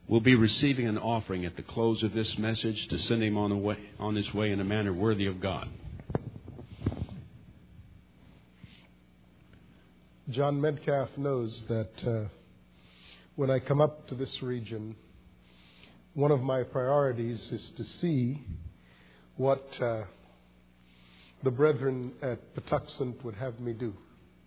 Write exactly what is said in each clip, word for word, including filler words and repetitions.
will be receiving an offering at the close of this message to send him on, the way, on his way in a manner worthy of God. John Metcalf knows that uh, when I come up to this region, one of my priorities is to see what uh, the brethren at Patuxent would have me do.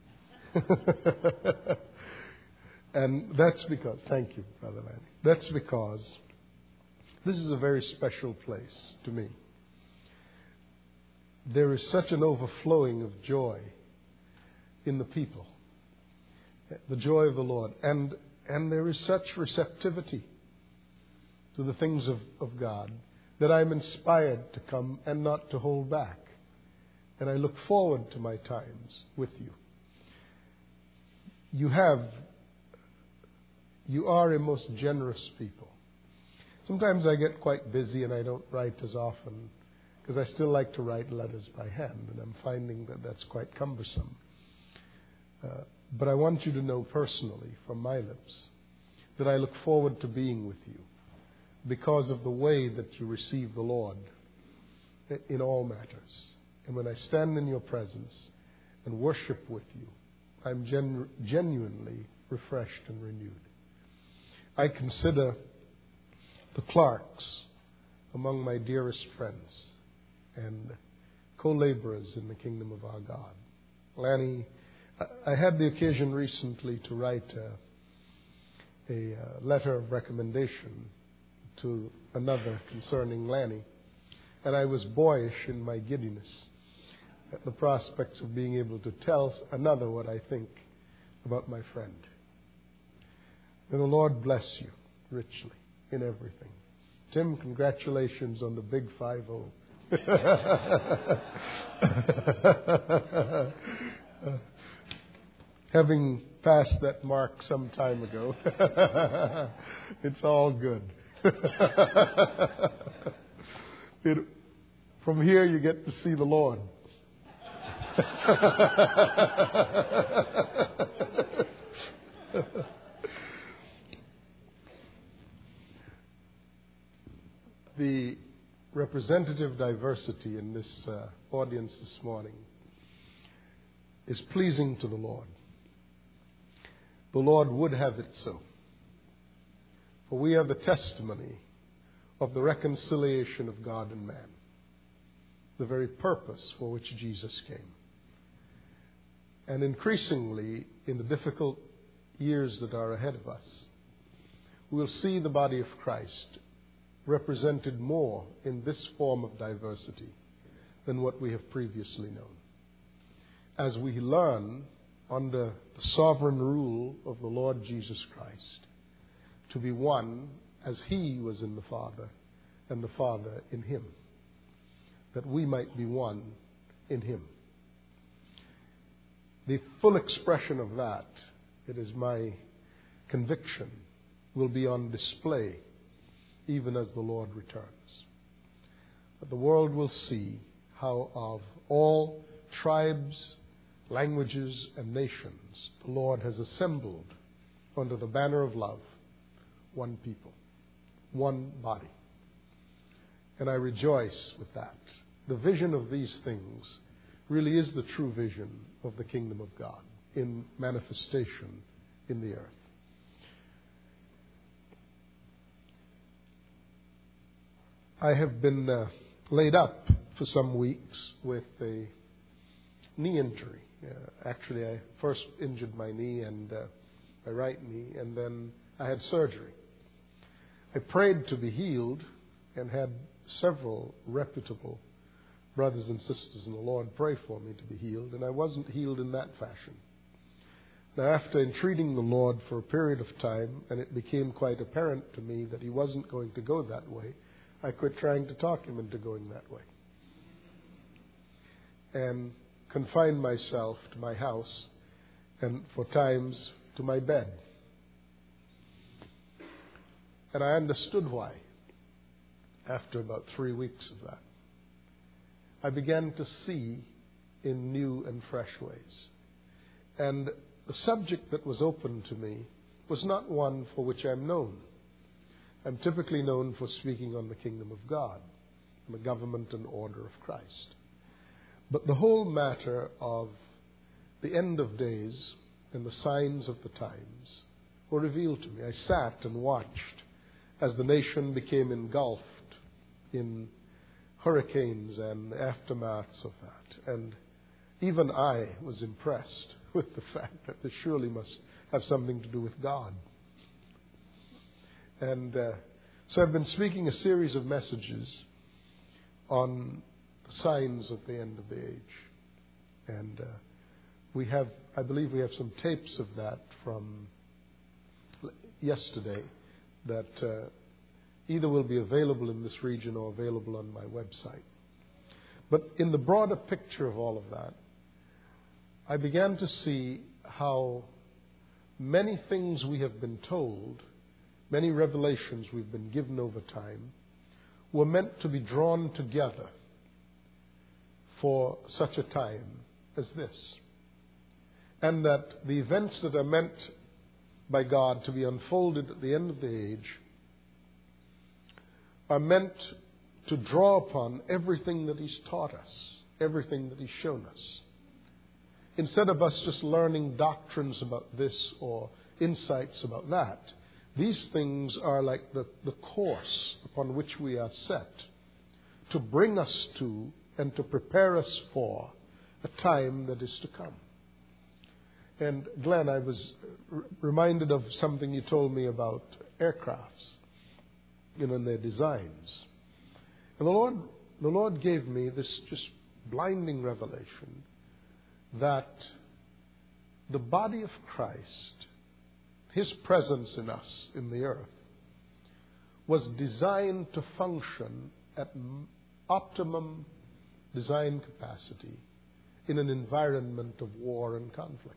And that's because, thank you, Brother Lanny, that's because this is a very special place to me. There is such an overflowing of joy in the people, the joy of the Lord, and and there is such receptivity to the things of, of God that I'm inspired to come and not to hold back. And I look forward to my times with you. You have, you are a most generous people. Sometimes I get quite busy and I don't write as often because I still like to write letters by hand, and I'm finding that that's quite cumbersome. Uh, but I want you to know personally from my lips that I look forward to being with you because of the way that you receive the Lord in all matters. And when I stand in your presence and worship with you, I'm genu- genuinely refreshed and renewed. I consider the Clarks among my dearest friends and co-laborers in the kingdom of our God. Lanny, I had the occasion recently to write a, a letter of recommendation to another concerning Lanny, and I was boyish in my giddiness at the prospects of being able to tell another what I think about my friend. May the Lord bless you richly in everything. Tim, congratulations on the big five oh. Having passed that mark some time ago, it's all good. it, from here you get to see the Lord. The representative diversity in this uh, audience this morning is pleasing to the Lord. The Lord would have it so. For we are the testimony of the reconciliation of God and man, the very purpose for which Jesus came. And increasingly, in the difficult years that are ahead of us, we'll see the body of Christ represented more in this form of diversity than what we have previously known. As we learn under the sovereign rule of the Lord Jesus Christ to be one as He was in the Father and the Father in Him, that we might be one in Him. The full expression of that, it is my conviction, will be on display even as the Lord returns. But the world will see how of all tribes, languages, and nations the Lord has assembled under the banner of love one people, one body. And I rejoice with that. The vision of these things really is the true vision of the kingdom of God in manifestation in the earth. I have been uh, laid up for some weeks with a knee injury. Uh, actually, I first injured my knee and uh, my right knee, and then I had surgery. I prayed to be healed and had several reputable brothers and sisters in the Lord pray for me to be healed, and I wasn't healed in that fashion. Now, after entreating the Lord for a period of time, and it became quite apparent to me that He wasn't going to go that way, I quit trying to talk Him into going that way and confined myself to my house and for times to my bed. And I understood why after about three weeks of that. I began to see in new and fresh ways. And the subject that was open to me was not one for which I'm known. I'm typically known for speaking on the kingdom of God and the government and order of Christ. But the whole matter of the end of days and the signs of the times were revealed to me. I sat and watched as the nation became engulfed in hurricanes and the aftermaths of that. And even I was impressed with the fact that this surely must have something to do with God. And uh, so I've been speaking a series of messages on the signs of the end of the age. And uh, we have, I believe we have some tapes of that from yesterday that uh, either will be available in this region or available on my website. But in the broader picture of all of that, I began to see how many things we have been told, many revelations we've been given over time, were meant to be drawn together for such a time as this. And that the events that are meant by God to be unfolded at the end of the age are meant to draw upon everything that He's taught us, everything that He's shown us. Instead of us just learning doctrines about this or insights about that, these things are like the, the course upon which we are set to bring us to and to prepare us for a time that is to come. And Glenn, I was r- reminded of something you told me about aircrafts, you know, and their designs. And the Lord, the Lord gave me this just blinding revelation that the body of Christ, His presence in us, in the earth, was designed to function at optimum design capacity in an environment of war and conflict.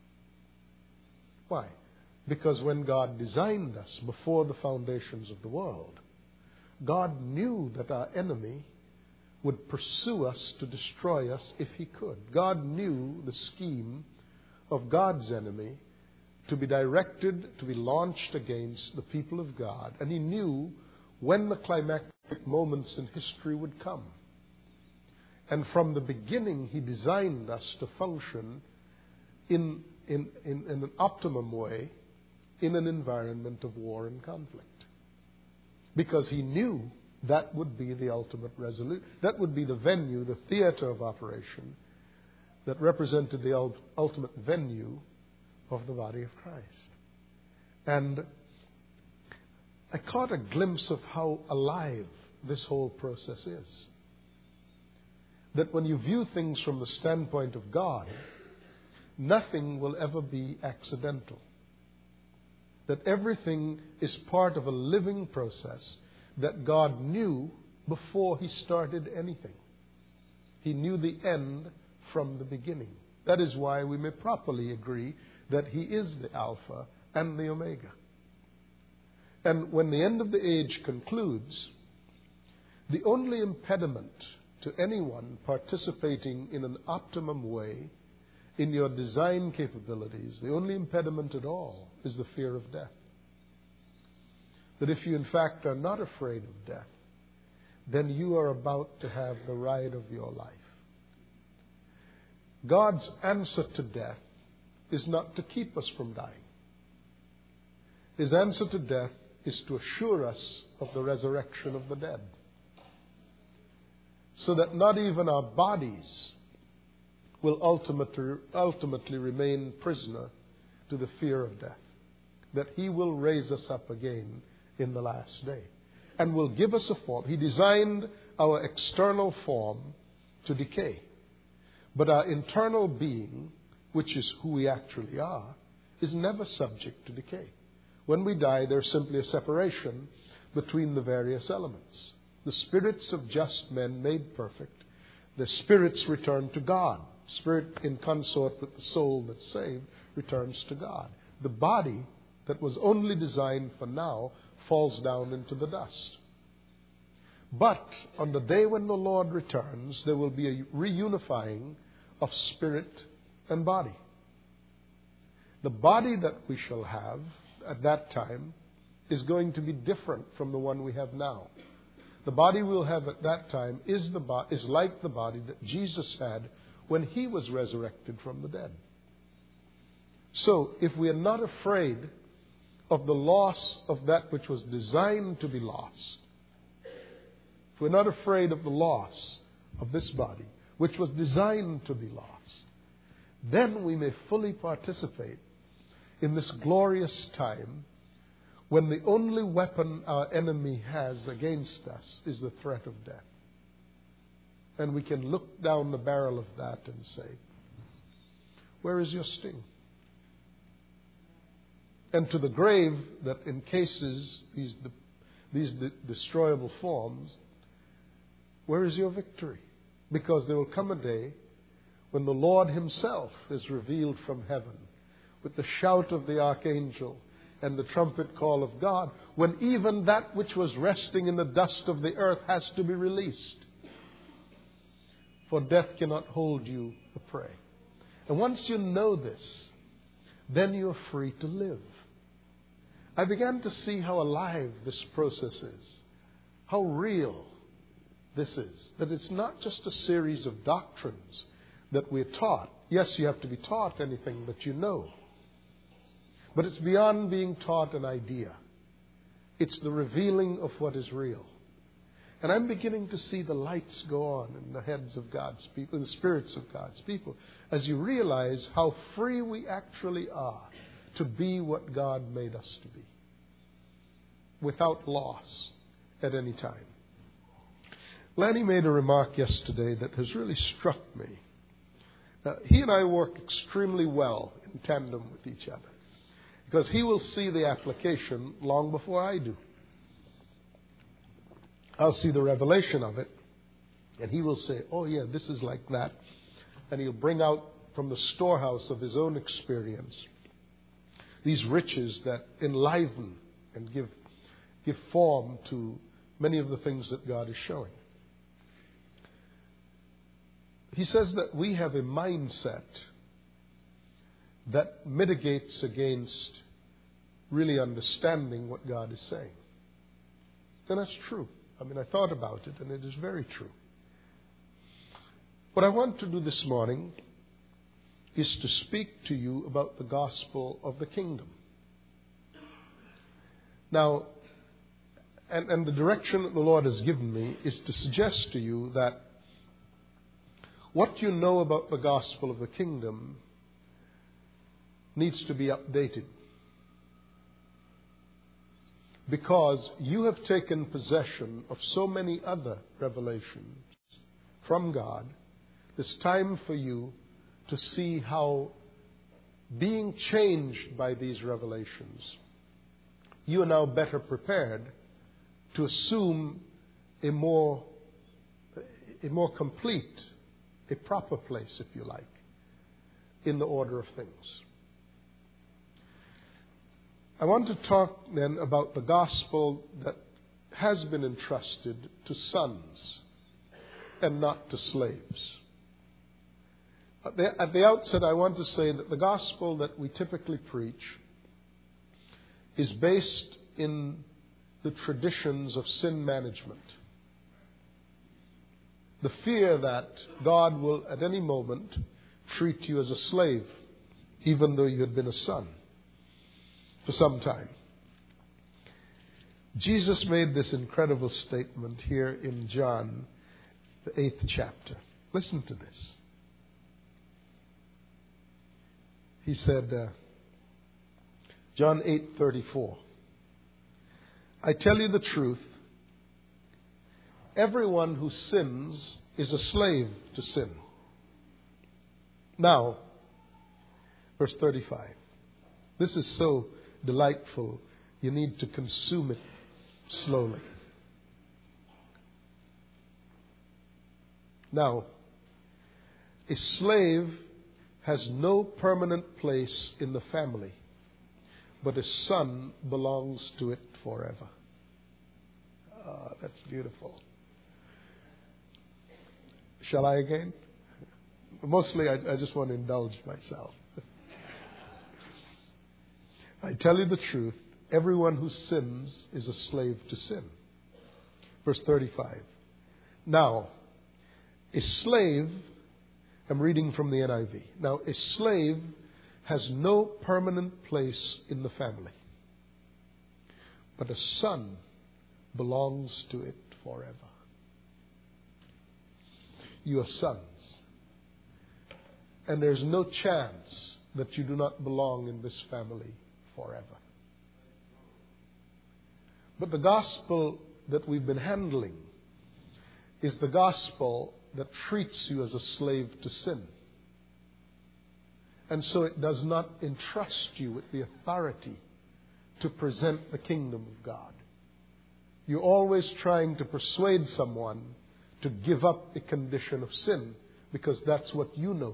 Why? Because when God designed us before the foundations of the world, God knew that our enemy would pursue us to destroy us if he could. God knew the scheme of God's enemy to be directed, to be launched against the people of God. And He knew when the climactic moments in history would come. And from the beginning, He designed us to function in, in, in, in an optimum way in an environment of war and conflict. Because He knew that would be the ultimate resolution. That would be the venue, the theater of operation that represented the ult- ultimate venue of the body of Christ. And I caught a glimpse of how alive this whole process is. That when you view things from the standpoint of God, nothing will ever be accidental. That everything is part of a living process that God knew before He started anything. He knew the end from the beginning. That is why we may properly agree that He is the Alpha and the Omega. And when the end of the age concludes, the only impediment to anyone participating in an optimum way in your design capabilities, the only impediment at all is the fear of death. That if you in fact are not afraid of death, then you are about to have the ride of your life. God's answer to death is not to keep us from dying. His answer to death is to assure us of the resurrection of the dead. So that not even our bodies will ultimately, ultimately remain prisoner to the fear of death. That He will raise us up again in the last day and will give us a form. He designed our external form to decay. But our internal being, which is who we actually are, is never subject to decay. When we die, there's simply a separation between the various elements. The spirits of just men made perfect, the spirits return to God. Spirit in consort with the soul that's saved returns to God. The body that was only designed for now falls down into the dust. But on the day when the Lord returns, there will be a reunifying of spirit and body. The body that we shall have at that time is going to be different from the one we have now. The body we'll have at that time is, the bo- is like the body that Jesus had when he was resurrected from the dead. So, if we are not afraid of the loss of that which was designed to be lost, if we're not afraid of the loss of this body, which was designed to be lost, then we may fully participate in this glorious time when the only weapon our enemy has against us is the threat of death. And we can look down the barrel of that and say, where is your sting? And to the grave that encases these, these destroyable forms, where is your victory? Because there will come a day when the Lord himself is revealed from heaven with the shout of the archangel and the trumpet call of God, when even that which was resting in the dust of the earth has to be released. For death cannot hold you a prey. And once you know this, then you're free to live. I began to see how alive this process is, how real this is, that it's not just a series of doctrines that we're taught. Yes, you have to be taught anything that you know. But it's beyond being taught an idea. It's the revealing of what is real. And I'm beginning to see the lights go on in the heads of God's people, in the spirits of God's people, as you realize how free we actually are to be what God made us to be, without loss at any time. Lanny made a remark yesterday that has really struck me. Uh, he and I work extremely well in tandem with each other, because he will see the application long before I do. I'll see the revelation of it, and he will say, oh yeah, this is like that. And he'll bring out from the storehouse of his own experience these riches that enliven and give, give form to many of the things that God is showing. He says that we have a mindset that mitigates against really understanding what God is saying. And that's true. I mean, I thought about it, and it is very true. What I want to do this morning is to speak to you about the gospel of the kingdom. Now, and, and the direction that the Lord has given me is to suggest to you that what you know about the gospel of the kingdom needs to be updated. Because you have taken possession of so many other revelations from God, it's time for you to see how, being changed by these revelations, you are now better prepared to assume a more, a more complete, a proper place, if you like, in the order of things. I want to talk then about the gospel that has been entrusted to sons and not to slaves. At the, at the outset, I want to say that the gospel that we typically preach is based in the traditions of sin management. The fear that God will at any moment treat you as a slave, even though you had been a son for some time. Jesus made this incredible statement here in John, the eighth chapter. Listen to this. He said, uh, John eight thirty-four, I tell you the truth, everyone who sins is a slave to sin. Now, verse thirty-five. This is so delightful, you need to consume it slowly. Now, a slave has no permanent place in the family, but a son belongs to it forever. Ah, that's beautiful. Shall I again? Mostly I, I just want to indulge myself. I tell you the truth, Everyone who sins is a slave to sin. Verse thirty-five. Now, a slave, I'm reading from the N I V. Now, a slave has no permanent place in the family, but a son belongs to it forever. You are sons. And there's no chance that you do not belong in this family forever. But the gospel that we've been handling is the gospel that treats you as a slave to sin. And so it does not entrust you with the authority to present the kingdom of God. You're always trying to persuade someone to give up a condition of sin because that's what you know.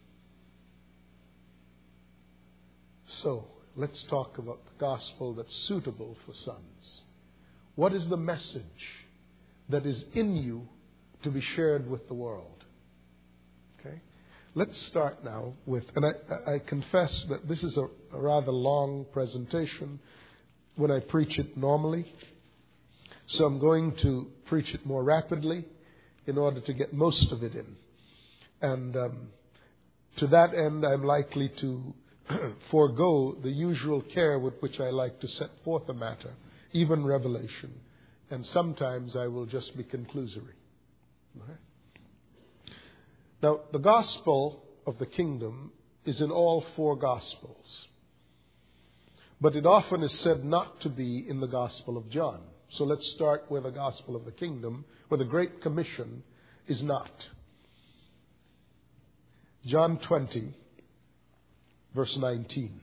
So, let's talk about the gospel that's suitable for sons. What is the message that is in you to be shared with the world? Okay? Let's start now with, and I, I confess that this is a, a rather long presentation when I preach it normally. So I'm going to preach it more rapidly in order to get most of it in. And um, to that end, I'm likely to forego the usual care with which I like to set forth a matter, even revelation. And sometimes I will just be conclusory. Okay? Now, the gospel of the kingdom is in all four gospels. But it often is said not to be in the gospel of John. So let's start with the gospel of the kingdom, where the Great Commission is not. John twenty, verse nineteen.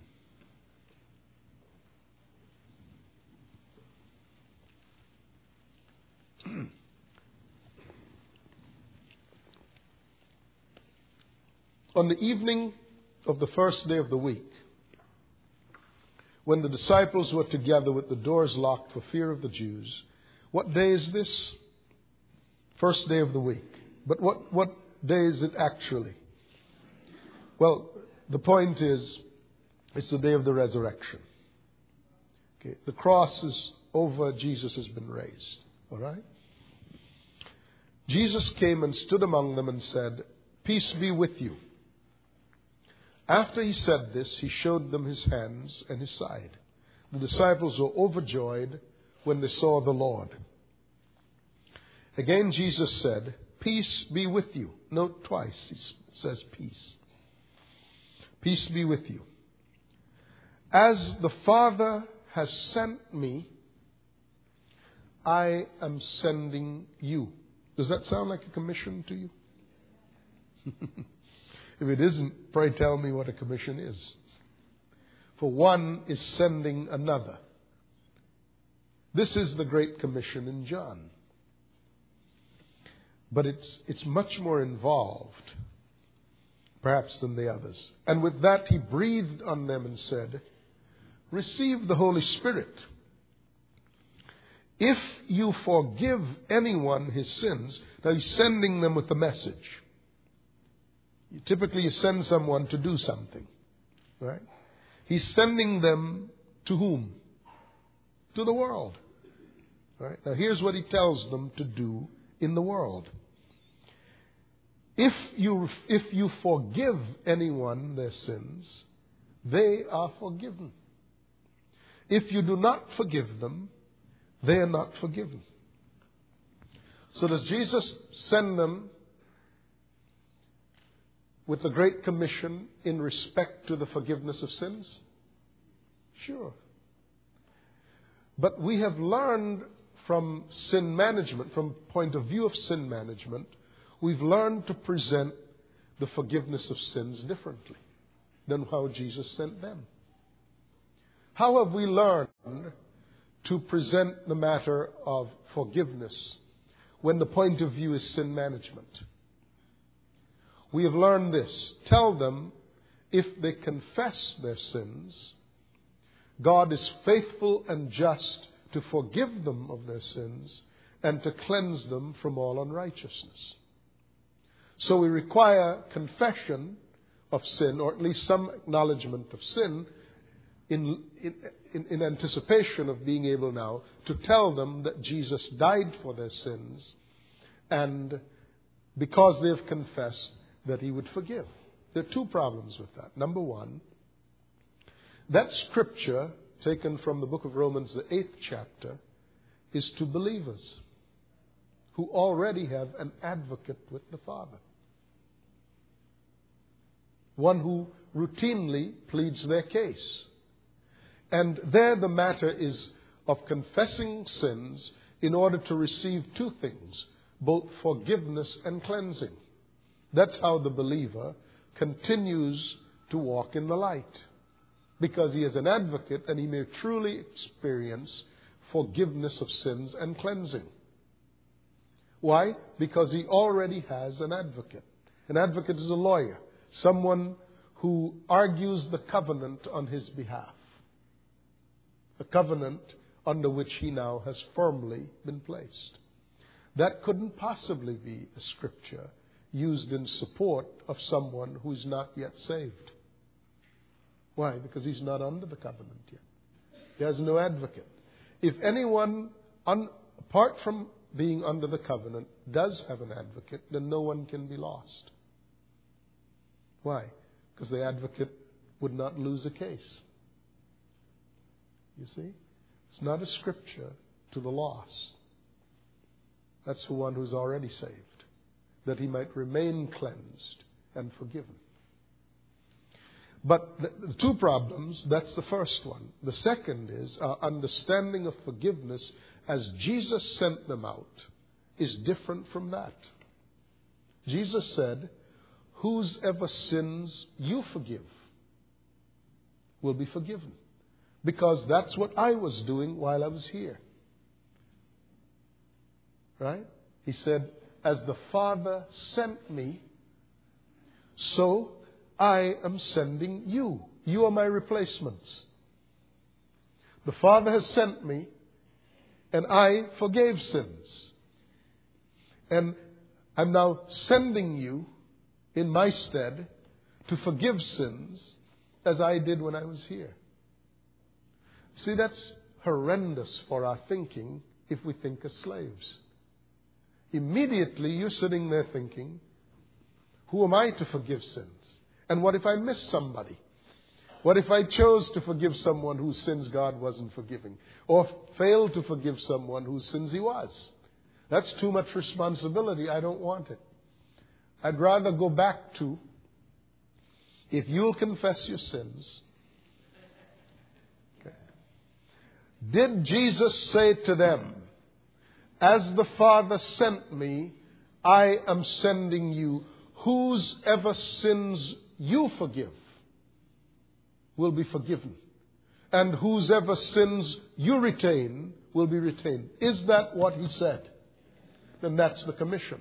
On the evening of the first day of the week, when the disciples were together with the doors locked for fear of the Jews. What day is this? First day of the week. But what, what day is it actually? Well, the point is, it's the day of the resurrection. Okay. The cross is over, Jesus has been raised. All right? Jesus came and stood among them and said, "Peace be with you." After he said this, he showed them his hands and his side. The disciples were overjoyed when they saw the Lord. Again, Jesus said, "Peace be with you." Note twice, he says peace. Peace be with you. As the Father has sent me, I am sending you. Does that sound like a commission to you? If it isn't, pray tell me what a commission is. For one is sending another. This is the Great Commission in John. But it's, it's much more involved, perhaps, than the others. And with that, he breathed on them and said, "Receive the Holy Spirit. If you forgive anyone his sins," now he's sending them with a message. You typically you send someone to do something, right? He's sending them to whom? To the world. Right? Now here's what he tells them to do in the world. If you, if you forgive anyone their sins, they are forgiven. If you do not forgive them, they are not forgiven. So does Jesus send them with the Great Commission in respect to the forgiveness of sins? Sure. But we have learned from sin management, from point of view of sin management, we've learned to present the forgiveness of sins differently than how Jesus sent them. How have we learned to present the matter of forgiveness when the point of view is sin management? We have learned this. Tell them, if they confess their sins, God is faithful and just to forgive them of their sins and to cleanse them from all unrighteousness. So we require confession of sin, or at least some acknowledgement of sin, in, in, in anticipation of being able now to tell them that Jesus died for their sins, and because they have confessed, that he would forgive. There are two problems with that. Number one, that scripture taken from the book of Romans, the eighth chapter, is to believers who already have an advocate with the Father. One who routinely pleads their case. And there the matter is of confessing sins in order to receive two things, both forgiveness and cleansing. That's how the believer continues to walk in the light, because he is an advocate and he may truly experience forgiveness of sins and cleansing. Why? Because he already has an advocate. An advocate is a lawyer, someone who argues the covenant on his behalf, a covenant under which he now has firmly been placed. That couldn't possibly be a scripture used in support of someone who is not yet saved. Why? Because he's not under the covenant yet. He has no advocate. If anyone, un, apart from being under the covenant, does have an advocate, then no one can be lost. Why? Because the advocate would not lose a case. You see? It's not a scripture to the lost. That's the one who's already saved, that he might remain cleansed and forgiven. But the, the two problems, that's the first one. The second is our understanding of forgiveness as Jesus sent them out is different from that. Jesus said, whosever sins you forgive will be forgiven. Because that's what I was doing while I was here. Right? He said, as the Father sent me, so I am sending you. You are my replacements. The Father has sent me, and I forgave sins. And I'm now sending you in my stead to forgive sins as I did when I was here. See, that's horrendous for our thinking if we think as slaves. Immediately you're sitting there thinking, who am I to forgive sins? And what if I miss somebody? What if I chose to forgive someone whose sins God wasn't forgiving? Or failed to forgive someone whose sins he was? That's too much responsibility. I don't want it. I'd rather go back to, if you'll confess your sins. Okay. Did Jesus say to them, as the Father sent me, I am sending you. Whosever sins you forgive will be forgiven. And whosever sins you retain will be retained. Is that what he said? Then that's the commission.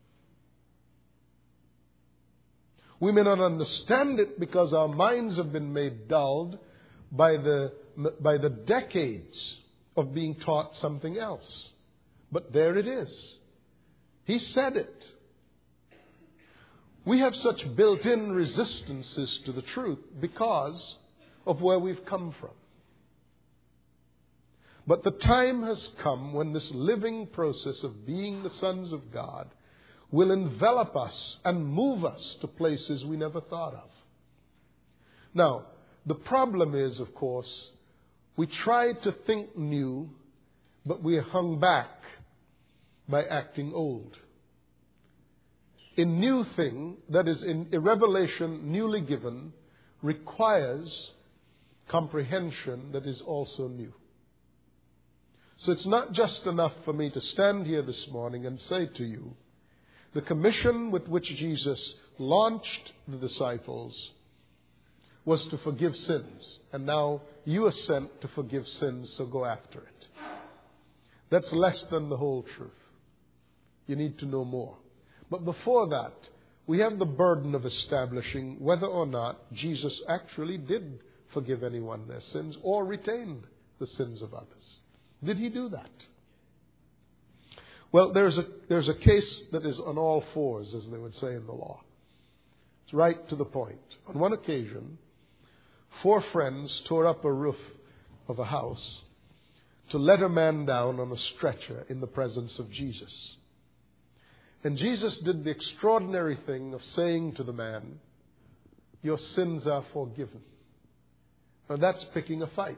We may not understand it because our minds have been made dulled by the, by the decades of being taught something else. But there it is. He said it. We have such built-in resistances to the truth because of where we've come from. But the time has come when this living process of being the sons of God will envelop us and move us to places we never thought of. Now, the problem is, of course, we try to think new, but we are hung back by acting old. A new thing, that is, in a revelation newly given, requires comprehension that is also new. So it's not just enough for me to stand here this morning and say to you, the commission with which Jesus launched the disciples was to forgive sins. And now you are sent to forgive sins, so go after it. That's less than the whole truth. You need to know more. But before that, we have the burden of establishing whether or not Jesus actually did forgive anyone their sins or retained the sins of others. Did he do that? Well, there's a, there's a case that is on all fours, as they would say in the law. It's right to the point. On one occasion, four friends tore up a roof of a house to let a man down on a stretcher in the presence of Jesus. And Jesus did the extraordinary thing of saying to the man, "Your sins are forgiven." Now that's picking a fight.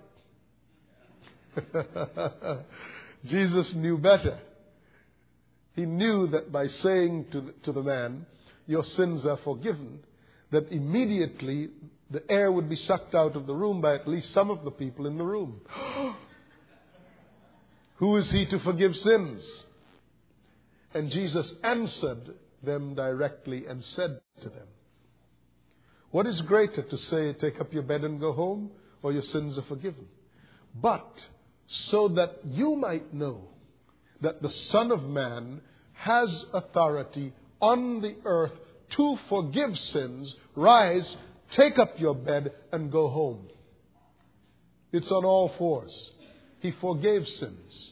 Jesus knew better. He knew that by saying to the, to the man, "Your sins are forgiven," that immediately the air would be sucked out of the room by at least some of the people in the room. Who is he to forgive sins? And Jesus answered them directly and said to them, "What is greater, to say, 'Take up your bed and go home,' or 'Your sins are forgiven'? But so that you might know that the Son of Man has authority on the earth to forgive sins, rise, take up your bed, and go home." It's on all fours. He forgave sins.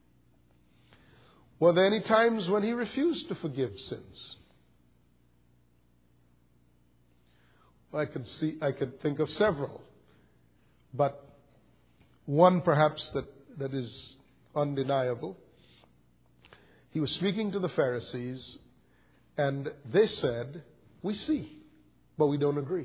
Were there any times when he refused to forgive sins? I could see, I could think of several, but one perhaps that, that is undeniable. He was speaking to the Pharisees, and they said, "We see, but we don't agree.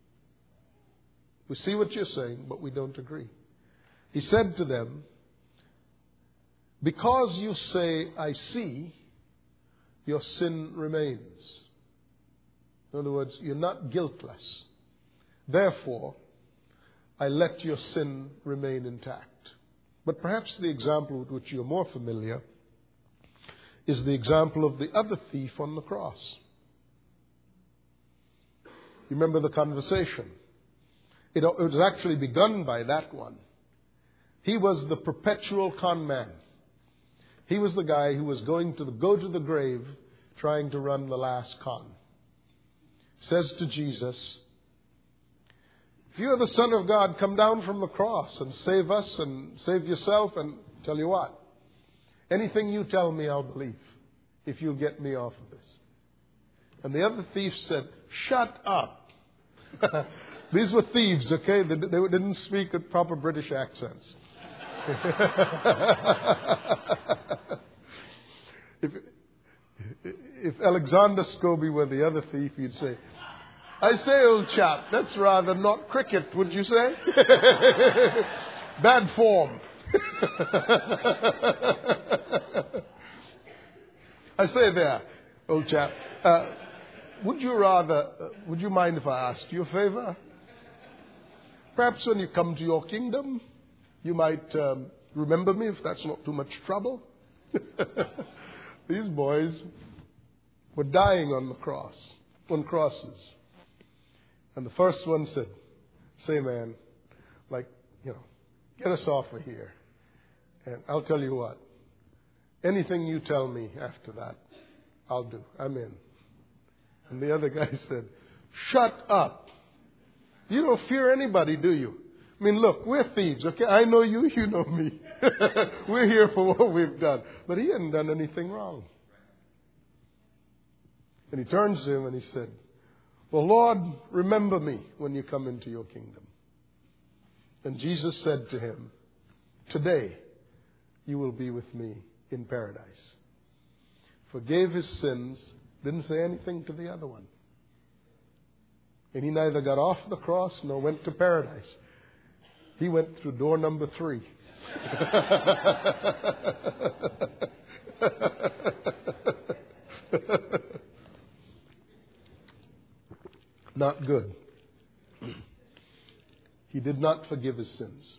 We see what you're saying, but we don't agree." He said to them, "Because you say, 'I see,' your sin remains." In other words, you're not guiltless. Therefore, I let your sin remain intact. But perhaps the example with which you're more familiar is the example of the other thief on the cross. You remember the conversation? It, it was actually begun by that one. He was the perpetual con man. He was the guy who was going to the, go to the grave trying to run the last con. Says to Jesus, "If you are the Son of God, come down from the cross and save us and save yourself, and tell you what, anything you tell me I'll believe if you'll get me off of this." And the other thief said, "Shut up." These were thieves, okay? They, they didn't speak with proper British accents. if, if Alexander Scobie were the other thief, he'd say, "I say, old chap, that's rather not cricket, would you say?" Bad form. I say there, old chap, uh, would you rather, uh, would you mind if I asked you a favor? Perhaps when you come to your kingdom, you might um, remember me, if that's not too much trouble. These boys were dying on the cross, on crosses. And the first one said, "Say, man, like, you know, get us off of here. And I'll tell you what, anything you tell me after that, I'll do. I'm in." And the other guy said, "Shut up. You don't fear anybody, do you? I mean, look, we're thieves, okay? I know you, you know me. We're here for what we've done." But he hadn't done anything wrong. And he turns to him and he said, "Well, Lord, remember me when you come into your kingdom." And Jesus said to him, "Today you will be with me in paradise." Forgave his sins, didn't say anything to the other one. And he neither got off the cross nor went to paradise. He went through door number three. Not good. He did not forgive his sins.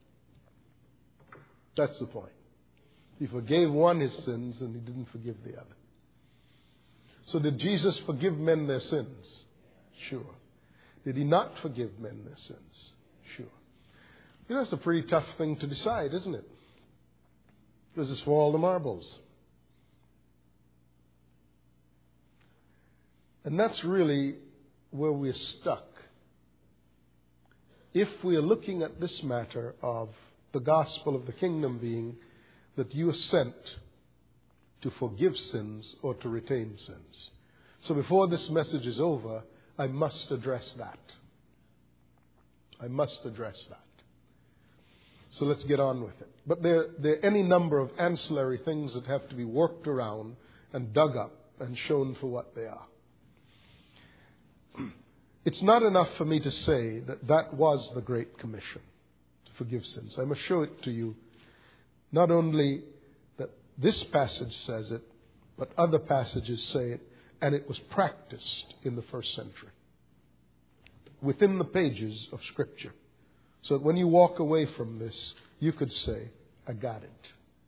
That's the point. He forgave one his sins and he didn't forgive the other. So did Jesus forgive men their sins? Sure. Did he not forgive men their sins? Sure. You know, it's a pretty tough thing to decide, isn't it? This is for all the marbles. And that's really where we're stuck. If we are looking at this matter of the gospel of the kingdom being that you are sent to forgive sins or to retain sins. So before this message is over, I must address that. I must address that. So let's get on with it. But there, there are any number of ancillary things that have to be worked around and dug up and shown for what they are. It's not enough for me to say that that was the Great Commission, to forgive sins. I must show it to you, not only that this passage says it, but other passages say it, and it was practiced in the first century, within the pages of Scripture. So that when you walk away from this, you could say, I got it.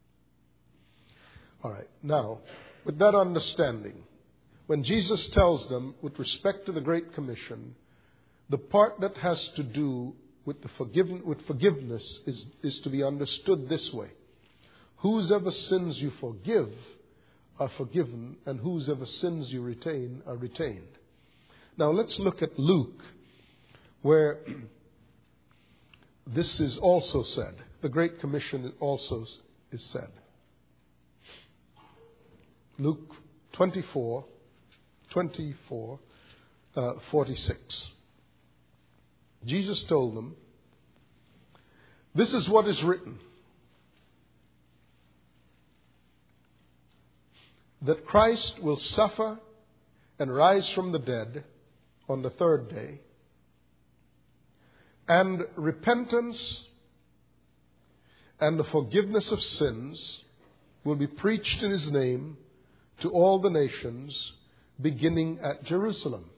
All right. Now, with that understanding, when Jesus tells them, with respect to the Great Commission, the part that has to do with the forgiven, with forgiveness is, is to be understood this way. Whosever sins you forgive are forgiven, and whosever sins you retain are retained. Now let's look at Luke, where this is also said. The Great Commission also is said. Luke twenty-four, twenty-four, uh, forty-six. Jesus told them, this is what is written, that Christ will suffer and rise from the dead on the third day, and repentance and the forgiveness of sins will be preached in his name to all the nations, beginning at Jerusalem.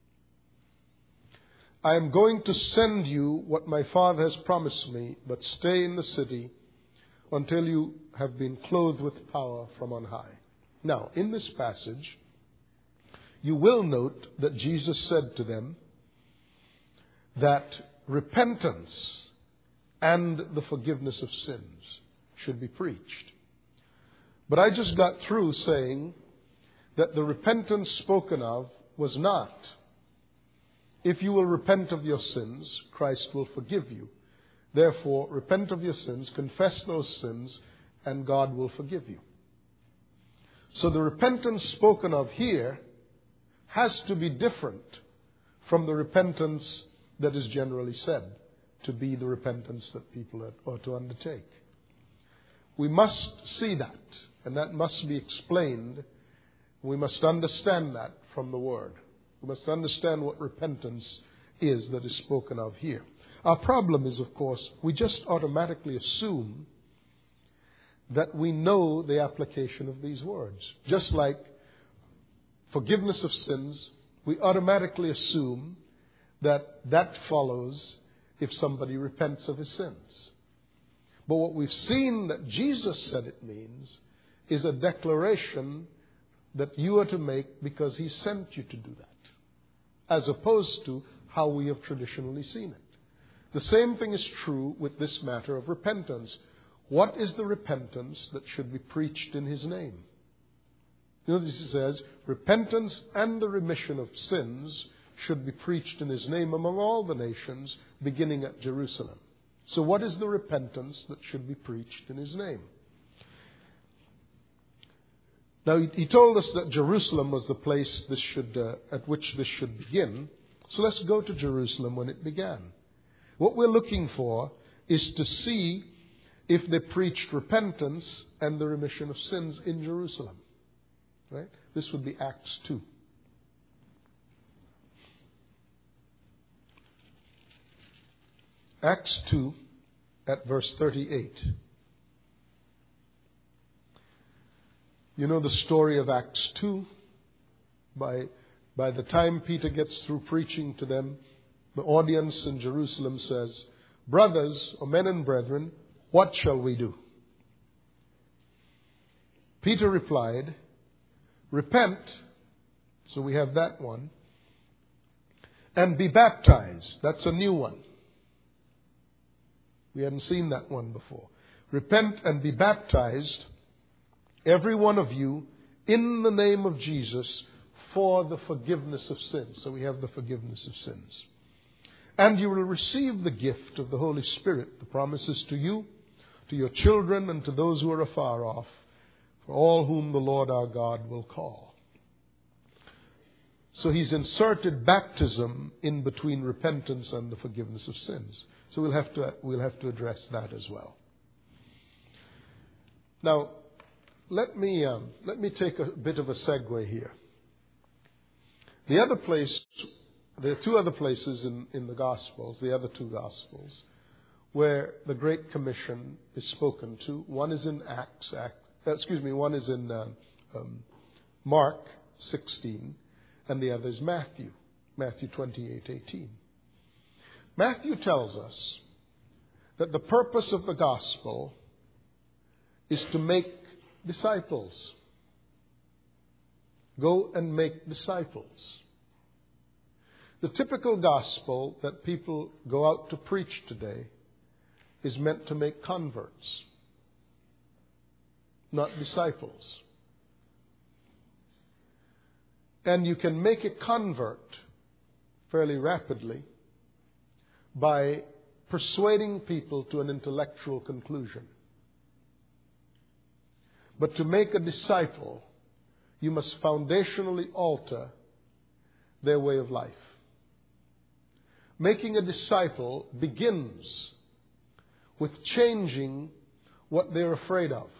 I am going to send you what my Father has promised me, but stay in the city until you have been clothed with power from on high. Now, in this passage, you will note that Jesus said to them that repentance and the forgiveness of sins should be preached. But I just got through saying that the repentance spoken of was not, if you will repent of your sins, Christ will forgive you. Therefore, repent of your sins, confess those sins, and God will forgive you. So the repentance spoken of here has to be different from the repentance that is generally said to be the repentance that people ought to undertake. We must see that, and that must be explained. We must understand that from the Word. We must understand what repentance is that is spoken of here. Our problem is, of course, we just automatically assume that we know the application of these words. Just like forgiveness of sins, we automatically assume that that follows if somebody repents of his sins. But what we've seen that Jesus said it means is a declaration that you are to make because he sent you to do that, as opposed to how we have traditionally seen it. The same thing is true with this matter of repentance. What is the repentance that should be preached in his name? You know, this says, repentance and the remission of sins should be preached in his name among all the nations, beginning at Jerusalem. So what is the repentance that should be preached in his name? Now, he told us that Jerusalem was the place this should, uh, at which this should begin. So let's go to Jerusalem when it began. What we're looking for is to see if they preached repentance and the remission of sins in Jerusalem. Right? This would be Acts two. Acts two at verse thirty-eight. You know the story of Acts two. By, by the time Peter gets through preaching to them, the audience in Jerusalem says, brothers, or men and brethren, what shall we do? Peter replied, repent, so we have that one, and be baptized. That's a new one. We hadn't seen that one before. Repent and be baptized, every one of you, in the name of Jesus, for the forgiveness of sins. So we have the forgiveness of sins. And you will receive the gift of the Holy Spirit, the promises to you, to your children, and to those who are afar off, for all whom the Lord our God will call. So he's inserted baptism in between repentance and the forgiveness of sins. So we'll have to, we'll have to address that as well. Now, let me, um, let me take a bit of a segue here. The other place, there are two other places in, in the Gospels, the other two Gospels, where the Great Commission is spoken to. One is in Acts, Act, excuse me, one is in uh, um, Mark sixteen, and the other is Matthew, Matthew twenty-eight eighteen. Matthew tells us that the purpose of the gospel is to make disciples. Go and make disciples. The typical gospel that people go out to preach today is meant to make converts, not disciples. And you can make a convert fairly rapidly by persuading people to an intellectual conclusion. But to make a disciple, you must foundationally alter their way of life. Making a disciple begins with changing what they're afraid of.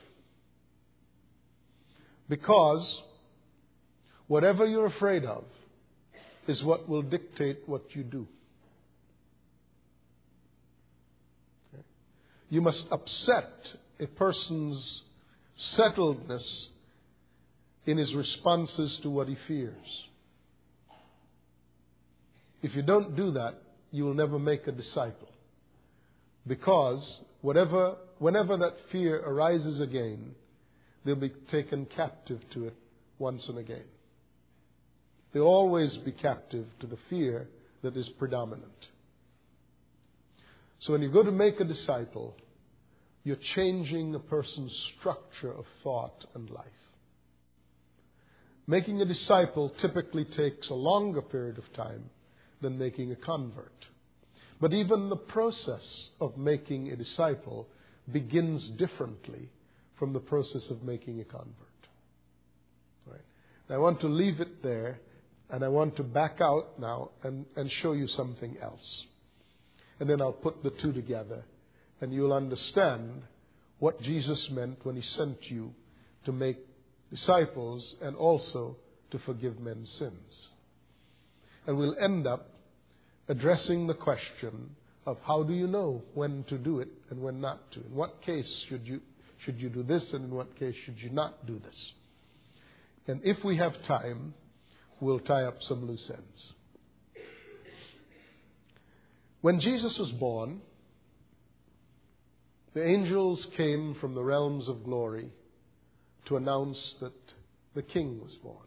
Because whatever you're afraid of is what will dictate what you do. Okay? You must upset a person's settledness in his responses to what he fears. If you don't do that, you will never make a disciple. Because whatever, whenever that fear arises again, they'll be taken captive to it once and again. They'll always be captive to the fear that is predominant. So when you go to make a disciple, you're changing a person's structure of thought and life. Making a disciple typically takes a longer period of time than making a convert. But even the process of making a disciple begins differently from the process of making a convert. Right? Now, I want to leave it there, and I want to back out now and, and show you something else. And then I'll put the two together, and you'll understand what Jesus meant when he sent you to make disciples and also to forgive men's sins. And we'll end up addressing the question of how do you know when to do it and when not to. In what case should you should you do this, and in what case should you not do this? And if we have time, we'll tie up some loose ends. When Jesus was born, the angels came from the realms of glory to announce that the King was born.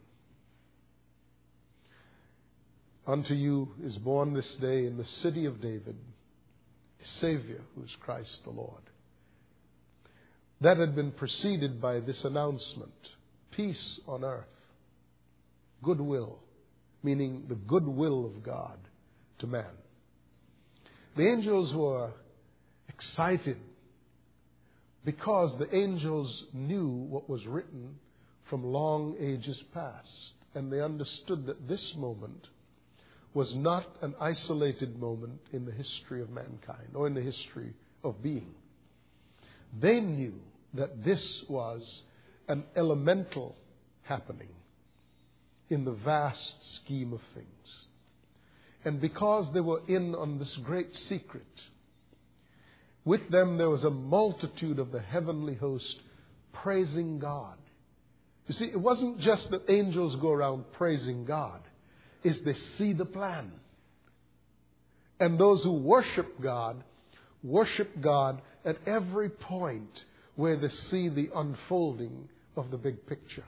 Unto you is born this day in the city of David a Savior, who is Christ the Lord. That had been preceded by this announcement: peace on earth, goodwill, meaning the goodwill of God to man. The angels were excited because the angels knew what was written from long ages past, and they understood that this moment was not an isolated moment in the history of mankind or in the history of being. They knew that this was an elemental happening in the vast scheme of things. And because they were in on this great secret, with them there was a multitude of the heavenly host praising God. You see, it wasn't just that angels go around praising God. Is they see the plan. And those who worship God, worship God at every point where they see the unfolding of the big picture.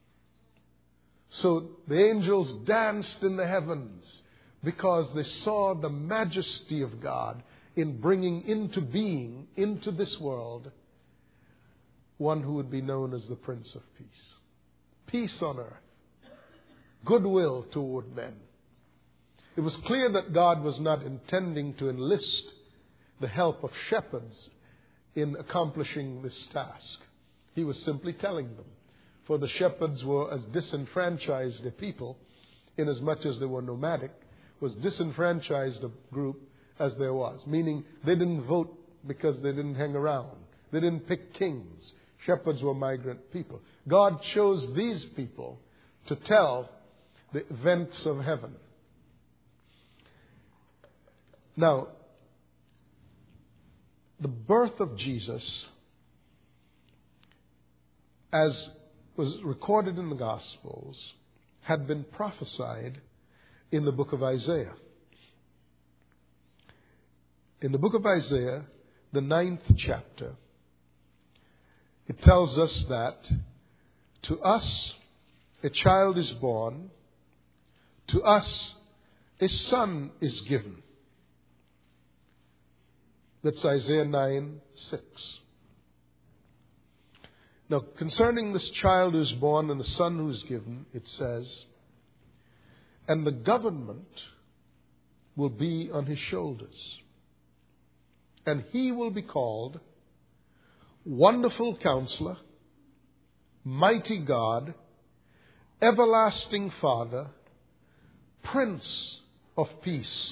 So the angels danced in the heavens because they saw the majesty of God in bringing into being, into this world, one who would be known as the Prince of Peace. Peace on earth. Goodwill toward men. It was clear that God was not intending to enlist the help of shepherds in accomplishing this task. He was simply telling them. For the shepherds were as disenfranchised a people inasmuch as they were nomadic, was disenfranchised a group as there was, meaning they didn't vote because they didn't hang around. They didn't pick kings. Shepherds were migrant people. God chose these people to tell the events of heaven. Now, the birth of Jesus, as was recorded in the Gospels, had been prophesied in the book of Isaiah. In the book of Isaiah, the ninth chapter, it tells us that to us a child is born, to us a son is given. That's Isaiah nine six. Now, concerning this child who is born and the son who is given, it says, and the government will be on his shoulders, and he will be called Wonderful Counselor, Mighty God, Everlasting Father, Prince of Peace.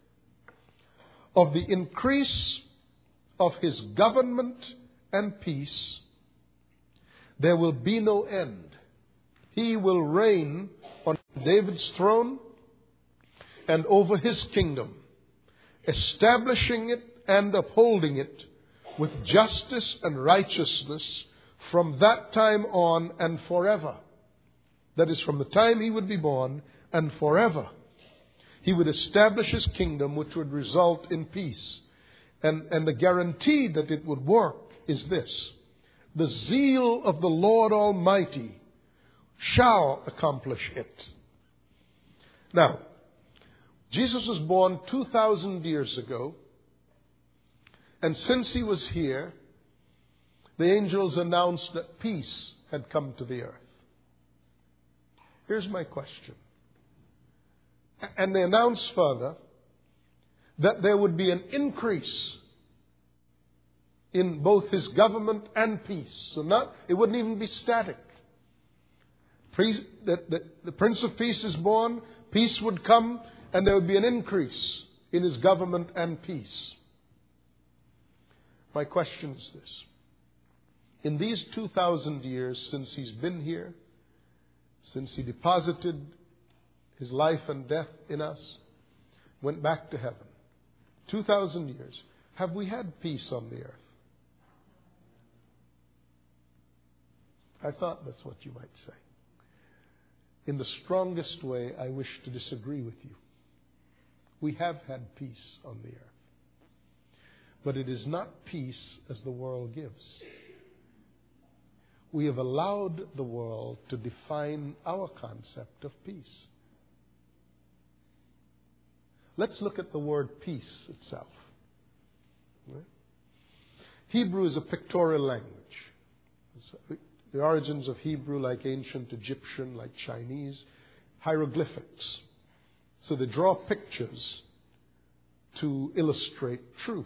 Of the increase of his government and peace, there will be no end. He will reign on David's throne and over his kingdom, establishing it and upholding it with justice and righteousness from that time on and forever. That is, from the time he would be born and forever. He would establish his kingdom, which would result in peace. And, and the guarantee that it would work is this: the zeal of the Lord Almighty shall accomplish it. Now, Jesus was born two thousand years ago, and since he was here, the angels announced that peace had come to the earth. Here's my question. And they announced further that there would be an increase in both his government and peace. So not, it wouldn't even be static. Priest, that, that the Prince of Peace is born, peace would come, and there would be an increase in his government and peace. My question is this. In these two thousand years since he's been here, since he deposited his life and death in us, went back to heaven, two thousand years, have we had peace on the earth? I thought that's what you might say. In the strongest way, I wish to disagree with you. We have had peace on the earth. But it is not peace as the world gives. We have allowed the world to define our concept of peace. Let's look at the word peace itself. Hebrew is a pictorial language. The origins of Hebrew, like ancient Egyptian, like Chinese, hieroglyphics. So they draw pictures to illustrate truth.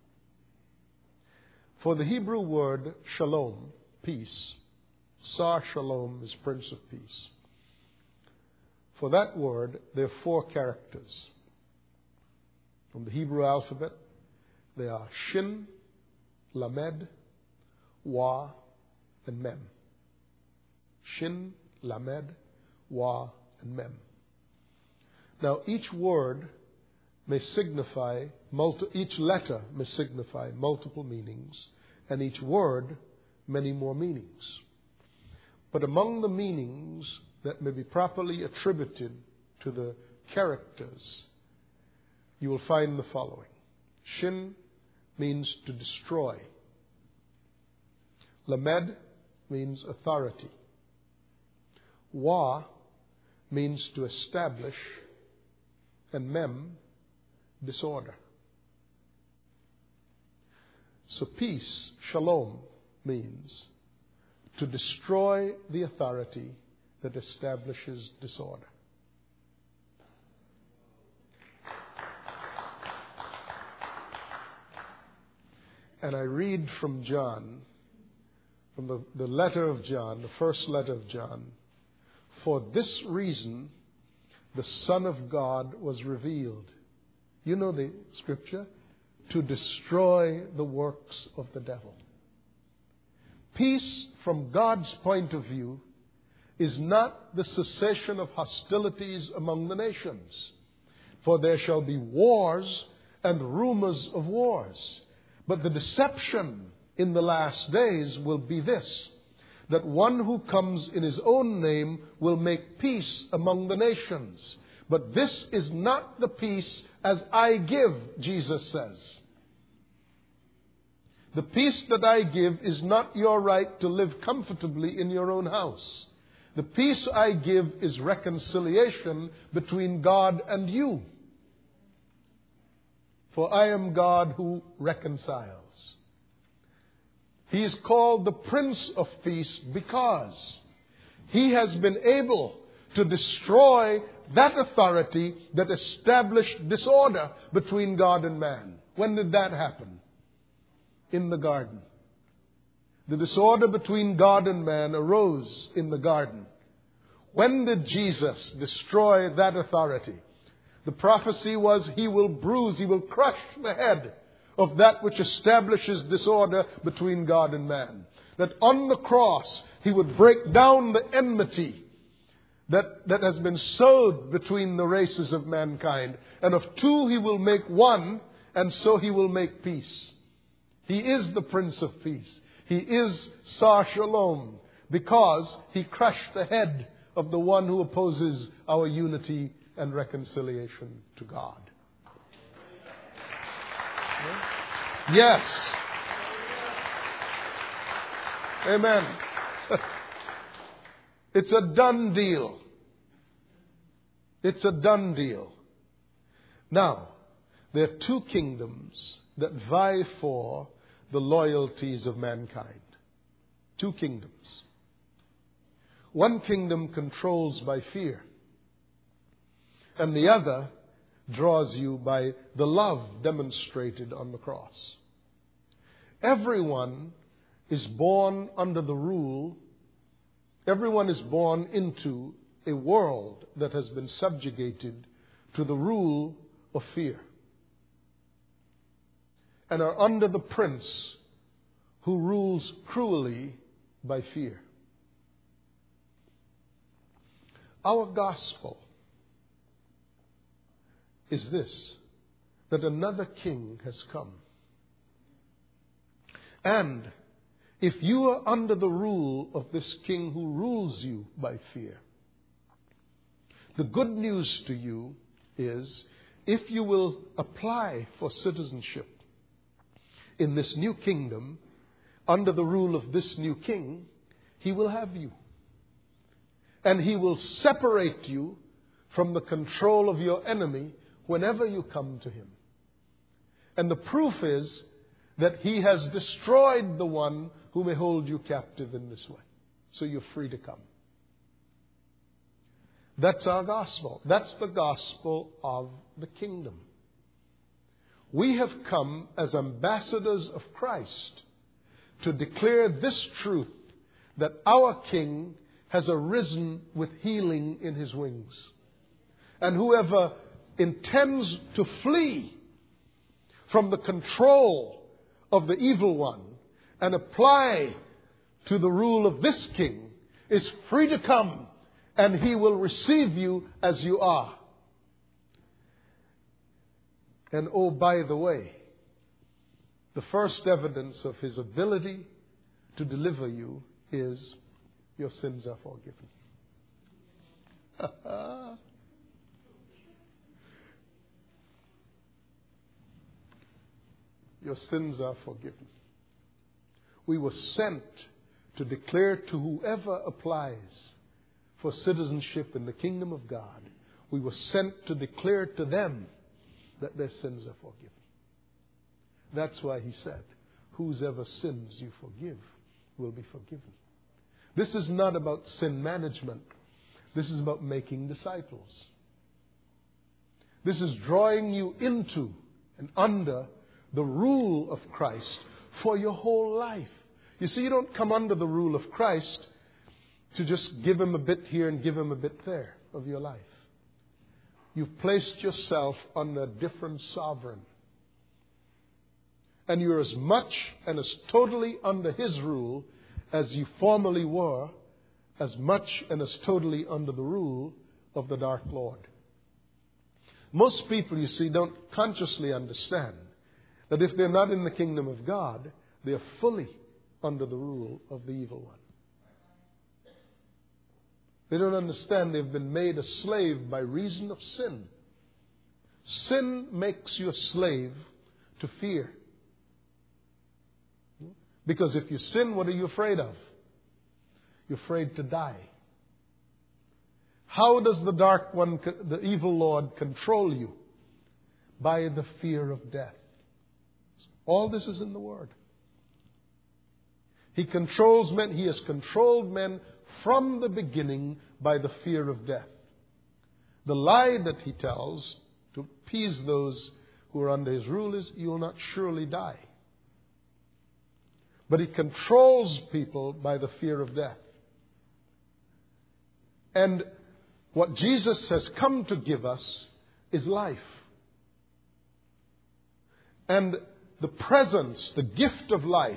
For the Hebrew word shalom, peace, Sar Shalom is Prince of Peace. For that word, there are four characters. From the Hebrew alphabet, they are Shin, Lamed, Wa, and Mem. Shin, Lamed, Wa, and Mem. Now, each word may signify, multi- each letter may signify multiple meanings, and each word many more meanings. But among the meanings that may be properly attributed to the characters, you will find the following. Shin means to destroy. Lamed means authority. Wa means to establish. And Mem, disorder. So peace, shalom, means to destroy the authority that establishes disorder. And I read from John, from the, the letter of John, the first letter of John, for this reason the Son of God was revealed. You know the scripture? To destroy the works of the devil. Peace, from God's point of view, is not the cessation of hostilities among the nations. For there shall be wars and rumors of wars. But the deception in the last days will be this, that one who comes in his own name will make peace among the nations. But this is not the peace as I give, Jesus says. The peace that I give is not your right to live comfortably in your own house. The peace I give is reconciliation between God and you. For I am God who reconciles. He is called the Prince of Peace because He has been able to destroy that authority that established disorder between God and man. When did that happen? In the garden. The disorder between God and man arose in the garden. When did Jesus destroy that authority? The prophecy was, He will bruise, He will crush the head of that which establishes disorder between God and man. That on the cross, He would break down the enmity that, that has been sowed between the races of mankind. And of two He will make one, and so He will make peace. He is the Prince of Peace. He is Sar Shalom, because He crushed the head of the one who opposes our unity and reconciliation to God. Yes. Amen. It's a done deal. It's a done deal. Now, there are two kingdoms that vie for the loyalties of mankind. Two kingdoms. One kingdom controls by fear, and the other draws you by the love demonstrated on the cross. Everyone is born under the rule, everyone is born into a world that has been subjugated to the rule of fear, and are under the prince who rules cruelly by fear. Our gospel is this, that another king has come. And if you are under the rule of this king who rules you by fear, the good news to you is, if you will apply for citizenship in this new kingdom, under the rule of this new king, He will have you. And He will separate you from the control of your enemy whenever you come to Him. And the proof is that He has destroyed the one who may hold you captive in this way. So you're free to come. That's our gospel. That's the gospel of the kingdom. We have come as ambassadors of Christ to declare this truth, that our King has arisen with healing in His wings. And whoever intends to flee from the control of the evil one and apply to the rule of this king is free to come, and He will receive you as you are. And oh, by the way, the first evidence of His ability to deliver you is your sins are forgiven. Your sins are forgiven. We were sent to declare to whoever applies for citizenship in the kingdom of God, we were sent to declare to them that their sins are forgiven. That's why He said, whosever sins you forgive will be forgiven. This is not about sin management. This is about making disciples. This is drawing you into and under the rule of Christ for your whole life. You see, you don't come under the rule of Christ to just give Him a bit here and give Him a bit there of your life. You've placed yourself under a different sovereign. And you're as much and as totally under his rule as you formerly were, as much and as totally under the rule of the Dark Lord. Most people, you see, don't consciously understand that if they're not in the kingdom of God, they're fully under the rule of the evil one. They don't understand they've been made a slave by reason of sin. Sin makes you a slave to fear. Because if you sin, what are you afraid of? You're afraid to die. How does the dark one, the evil Lord, control you? By the fear of death. All this is in the Word. He controls men. He has controlled men from the beginning by the fear of death. The lie that he tells to appease those who are under his rule is, you will not surely die. But he controls people by the fear of death. And what Jesus has come to give us is life. And the presence, the gift of life,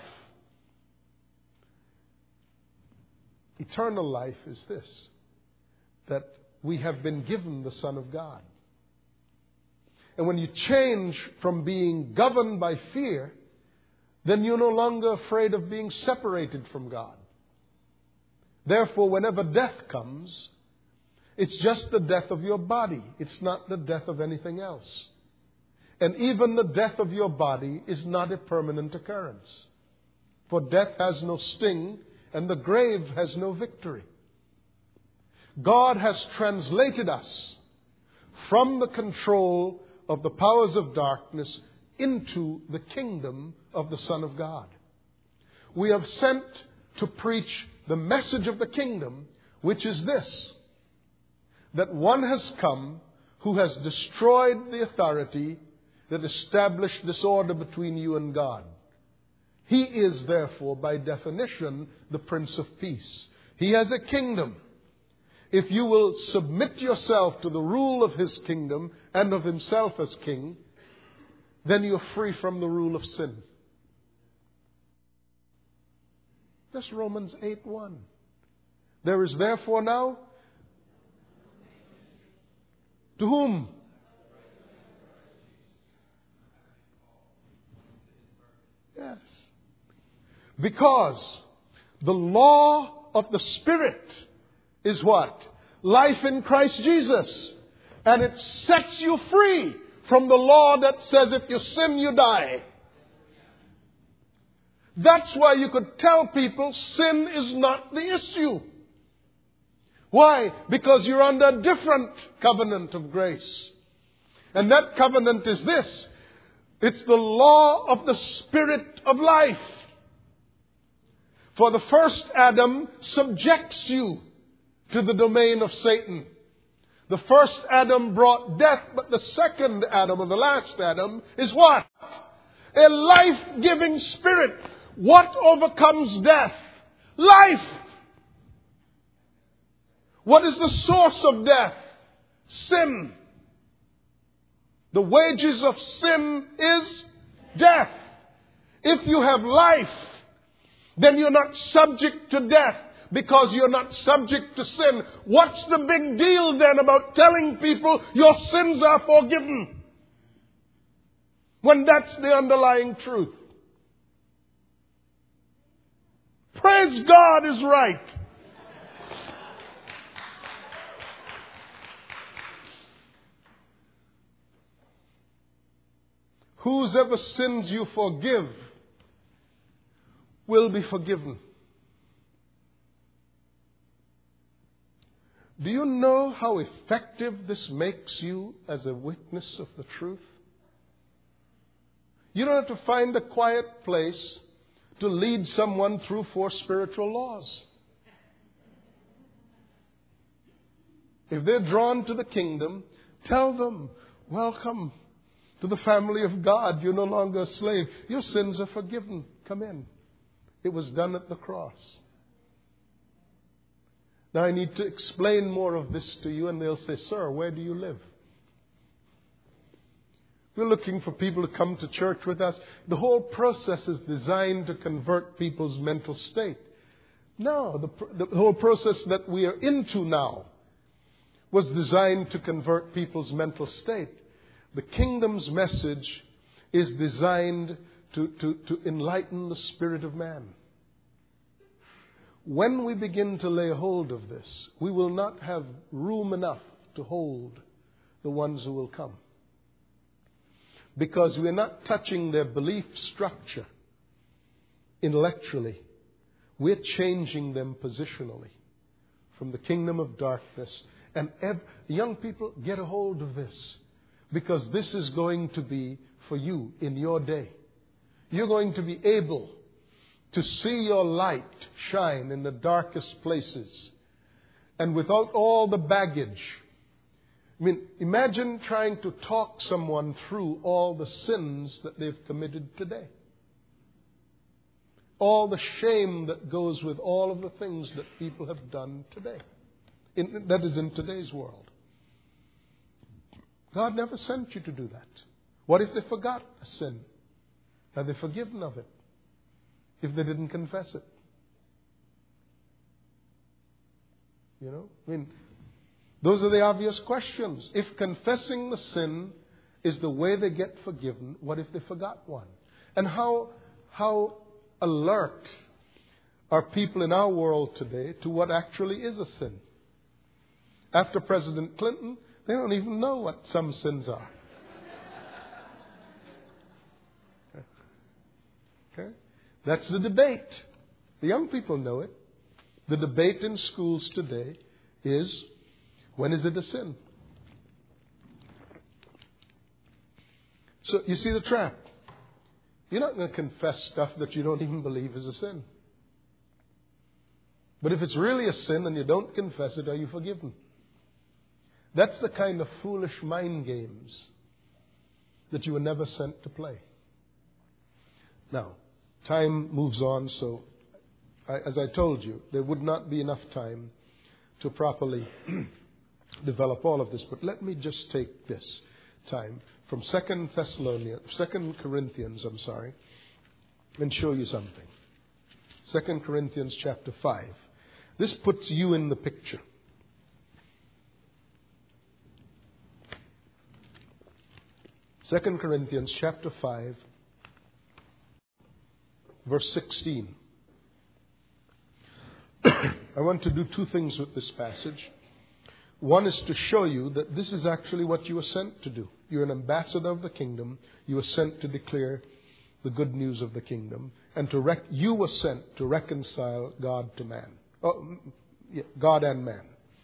eternal life is this, that we have been given the Son of God. And when you change from being governed by fear, then you're no longer afraid of being separated from God. Therefore, whenever death comes, it's just the death of your body. It's not the death of anything else. And even the death of your body is not a permanent occurrence. For death has no sting, and the grave has no victory. God has translated us from the control of the powers of darkness into the kingdom of the Son of God. We are sent to preach the message of the kingdom, which is this, that one has come who has destroyed the authority that established this order between you and God. He is, therefore, by definition, the Prince of Peace. He has a kingdom. If you will submit yourself to the rule of his kingdom and of himself as king, then you're free from the rule of sin. That's Romans eight one. There is therefore now, to whom? Yes. Because the law of the Spirit is what? Life in Christ Jesus. And it sets you free from the law that says if you sin, you die. That's why you could tell people sin is not the issue. Why? Because you're under a different covenant of grace. And that covenant is this. It's the law of the Spirit of life. For the first Adam subjects you to the domain of Satan. The first Adam brought death, but the second Adam, or the last Adam, is what? A life-giving spirit. What overcomes death? Life. What is the source of death? Sin. The wages of sin is death. If you have life, then you're not subject to death because you're not subject to sin. What's the big deal then about telling people your sins are forgiven? When that's the underlying truth. Praise God is right. Whosoever sins you forgive will be forgiven. Do you know how effective this makes you as a witness of the truth? You don't have to find a quiet place to lead someone through four spiritual laws. If they're drawn to the kingdom, tell them, welcome to the family of God. You're no longer a slave. Your sins are forgiven. Come in. It was done at the cross. Now I need to explain more of this to you, and they'll say, sir, where do you live? We're looking for people to come to church with us. The whole process is designed to convert people's mental state. No, the, the whole process that we are into now was designed to convert people's mental state. The kingdom's message is designed to, to, to enlighten the spirit of man. When we begin to lay hold of this, we will not have room enough to hold the ones who will come. Because we're not touching their belief structure intellectually. We're changing them positionally from the kingdom of darkness. And ev- young people, get a hold of this. Because this is going to be for you in your day. You're going to be able to see your light shine in the darkest places. And without all the baggage. I mean, imagine trying to talk someone through all the sins that they've committed today. All the shame that goes with all of the things that people have done today. In, that is in today's world. God never sent you to do that. What if they forgot a sin? Are they forgiven of it? If they didn't confess it? You know, I mean, those are the obvious questions. If confessing the sin is the way they get forgiven, what if they forgot one? And how how alert are people in our world today to what actually is a sin? After President Clinton, they don't even know what some sins are. Okay? That's the debate. The young people know it. The debate in schools today is, when is it a sin? So you see the trap. You're not going to confess stuff that you don't even believe is a sin. But if it's really a sin and you don't confess it, are you forgiven? That's the kind of foolish mind games that you were never sent to play. Now, time moves on, so I, as I told you, there would not be enough time to properly develop all of this. But let me just take this time from Second Thessalonians, Second Corinthians, I'm sorry, and show you something. Second Corinthians chapter five. This puts you in the picture. Second Corinthians chapter five, verse sixteen. I want to do two things with this passage. One is to show you that this is actually what you were sent to do. You're an ambassador of the kingdom. You were sent to declare the good news of the kingdom. And to rec- you were sent to reconcile God to man. Oh, yeah, God and man.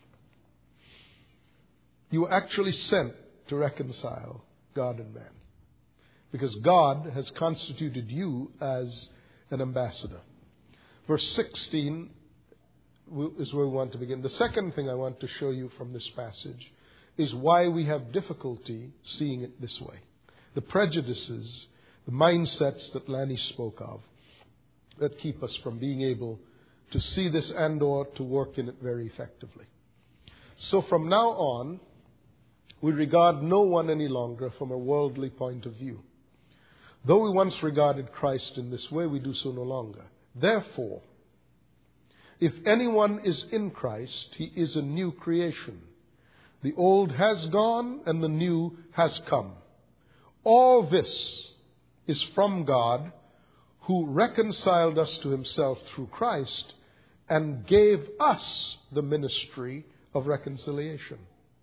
You were actually sent to reconcile God and man. Because God has constituted you as an ambassador. Verse sixteen is where we want to begin. The second thing I want to show you from this passage is why we have difficulty seeing it this way. The prejudices, the mindsets that Lanny spoke of, that keep us from being able to see this and or to work in it very effectively. So from now on, we regard no one any longer from a worldly point of view. Though we once regarded Christ in this way, we do so no longer. Therefore, if anyone is in Christ, he is a new creation. The old has gone and the new has come. All this is from God, who reconciled us to himself through Christ and gave us the ministry of reconciliation.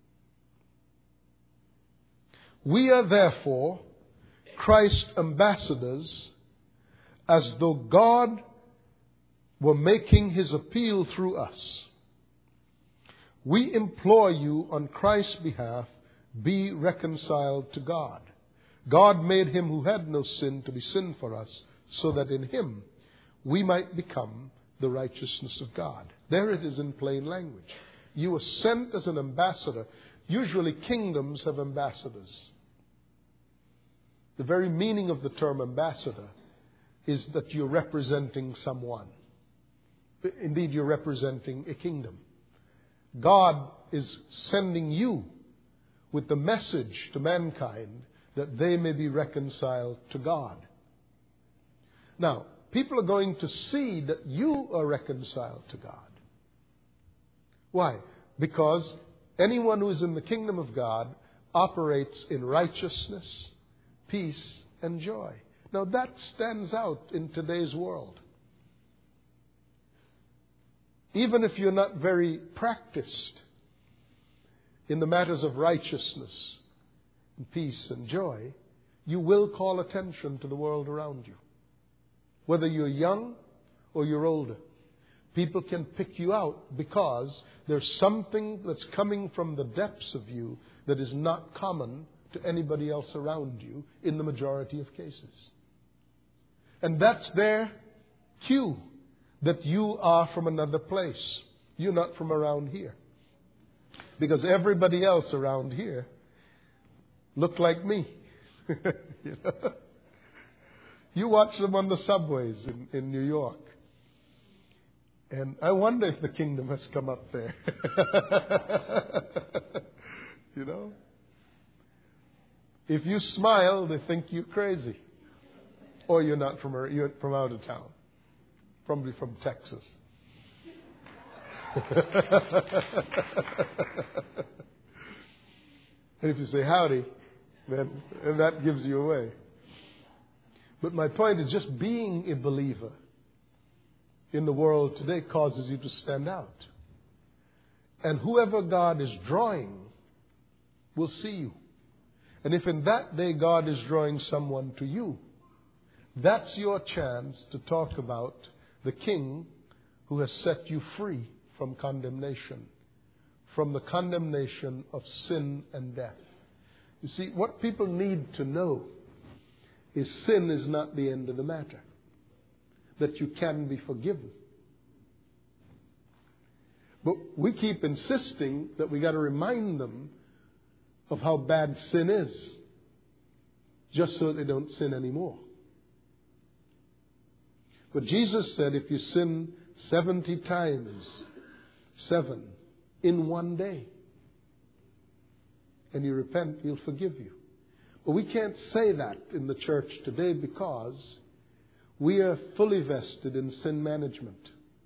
We are therefore Christ's ambassadors, as though God were making his appeal through us. We implore you on Christ's behalf, be reconciled to God. God made him who had no sin to be sin for us, so that in him we might become the righteousness of God. There it is in plain language. You were sent as an ambassador. Usually kingdoms have ambassadors. The very meaning of the term ambassador is that you're representing someone. Indeed, you're representing a kingdom. God is sending you with the message to mankind that they may be reconciled to God. Now, people are going to see that you are reconciled to God. Why? Because anyone who is in the kingdom of God operates in righteousness, peace, and joy. Now that stands out in today's world. Even if you're not very practiced in the matters of righteousness and peace and joy, you will call attention to the world around you. Whether you're young or you're older, people can pick you out because there's something that's coming from the depths of you that is not common to anybody else around you in the majority of cases. And that's their cue that you are from another place. You're not from around here. Because everybody else around here look like me. You know? You watch them on the subways in, in New York. And I wonder if the kingdom has come up there. You know? If you smile, they think you're crazy. Or you're not from, you're from out of town. Probably from Texas. And if you say howdy, then and that gives you away. But my point is just being a believer in the world today causes you to stand out. And whoever God is drawing will see you. And if in that day God is drawing someone to you, that's your chance to talk about the King who has set you free from condemnation, from the condemnation of sin and death. You see, what people need to know is sin is not the end of the matter. That you can be forgiven. But we keep insisting that we got to remind them of how bad sin is, just so that they don't sin anymore. But Jesus said if you sin seventy times, seven, in one day, and you repent, He'll forgive you. But we can't say that in the church today because we are fully vested in sin management.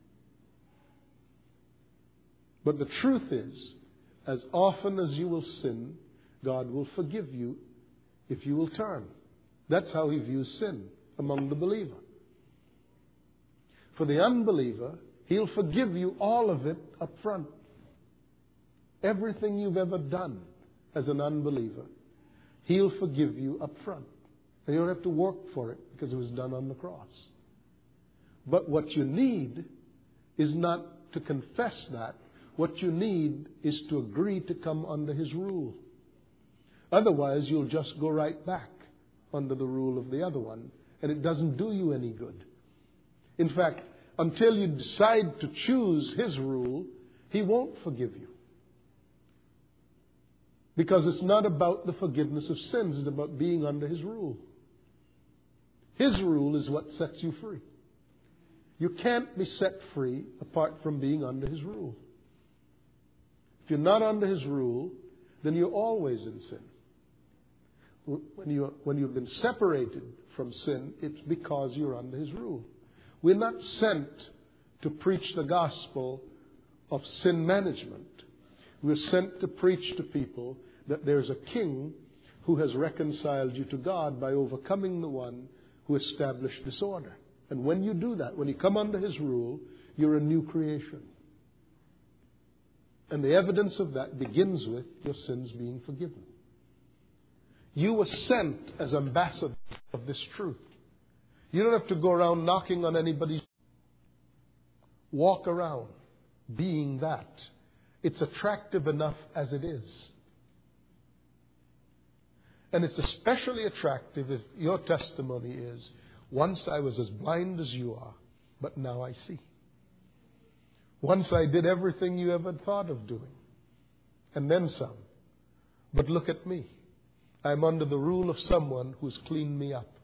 But the truth is, as often as you will sin, God will forgive you if you will turn. That's how He views sin among the believer. For the unbeliever, He'll forgive you all of it up front. Everything you've ever done as an unbeliever, He'll forgive you up front. And you don't have to work for it because it was done on the cross. But what you need is not to confess that. What you need is to agree to come under His rule. Otherwise, you'll just go right back under the rule of the other one, and it doesn't do you any good. In fact, until you decide to choose His rule, He won't forgive you. Because it's not about the forgiveness of sins, it's about being under His rule. His rule is what sets you free. You can't be set free apart from being under His rule. If you're not under His rule, then you're always in sin. When, you, when you've been separated from sin, it's because you're under His rule. We're not sent to preach the gospel of sin management. We're sent to preach to people that there's a King who has reconciled you to God by overcoming the one who established disorder. And when you do that, when you come under His rule, you're a new creation. And the evidence of that begins with your sins being forgiven. You were sent as ambassadors of this truth. You don't have to go around knocking on anybody's door. Walk around being that. It's attractive enough as it is. And it's especially attractive if your testimony is, once I was as blind as you are, but now I see. Once I did everything you ever thought of doing, and then some. But look at me. I'm under the rule of someone who's cleaned me up.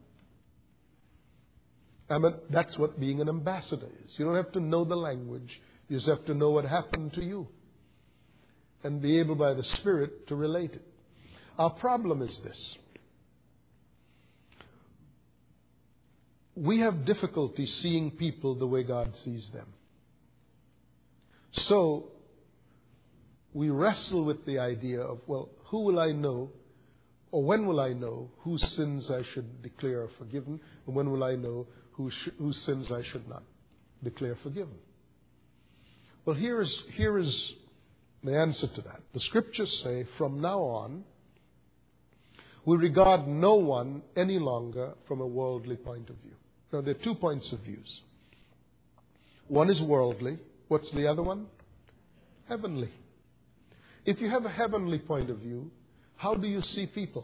I'm a, that's what being an ambassador is. You don't have to know the language. You just have to know what happened to you. And be able by the Spirit to relate it. Our problem is this. we have difficulty seeing people the way God sees them. So we wrestle with the idea of, well, who will I know, or when will I know whose sins I should declare forgiven, and when will I know whose, sh- whose sins I should not declare forgiven? Well, here is, here is the answer to that. The Scriptures say, from now on, we regard no one any longer from a worldly point of view. Now, there are two points of views. One is worldly. What's the other one? Heavenly. If you have a heavenly point of view, how do you see people?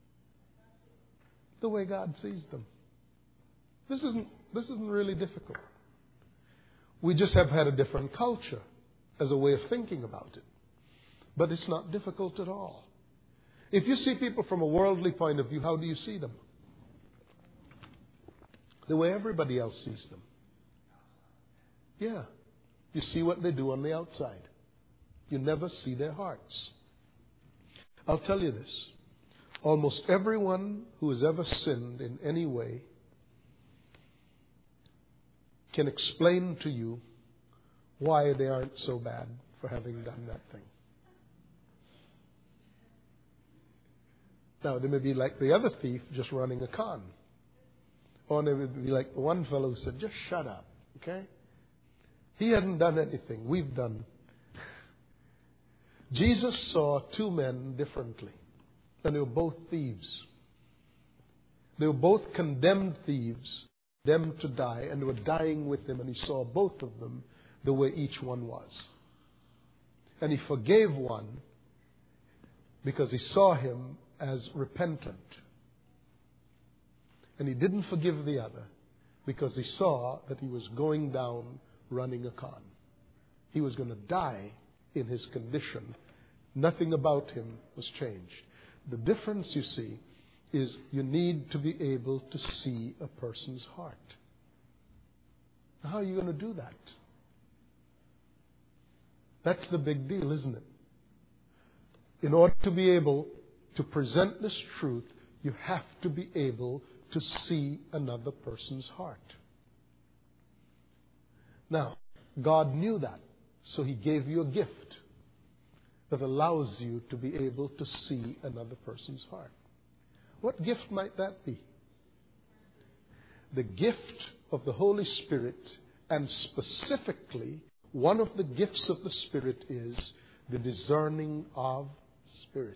The way God sees them. This isn't, this isn't really difficult. We just have had a different culture as a way of thinking about it. But it's not difficult at all. If you see people from a worldly point of view, how do you see them? The way everybody else sees them. Yeah. You see what they do on the outside. You never see their hearts. I'll tell you this. Almost everyone who has ever sinned in any way can explain to you why they aren't so bad for having done that thing. Now, they may be like the other thief just running a con. Or they would be like the one fellow who said, just shut up, okay? He hadn't done anything. We've done. Jesus saw two men differently. And they were both thieves. They were both condemned thieves, condemned to die, and they were dying with him. And he saw both of them the way each one was. And he forgave one because he saw him as repentant. And he didn't forgive the other because he saw that he was going down running a con. He was going to die in his condition. Nothing about him was changed. The difference, you see, is you need to be able to see a person's heart. Now, how are you going to do that? That's the big deal, isn't it? In order to be able to present this truth, you have to be able to see another person's heart. Now, God knew that, so He gave you a gift that allows you to be able to see another person's heart. What gift might that be? The gift of the Holy Spirit, and specifically, one of the gifts of the Spirit is the discerning of spirits.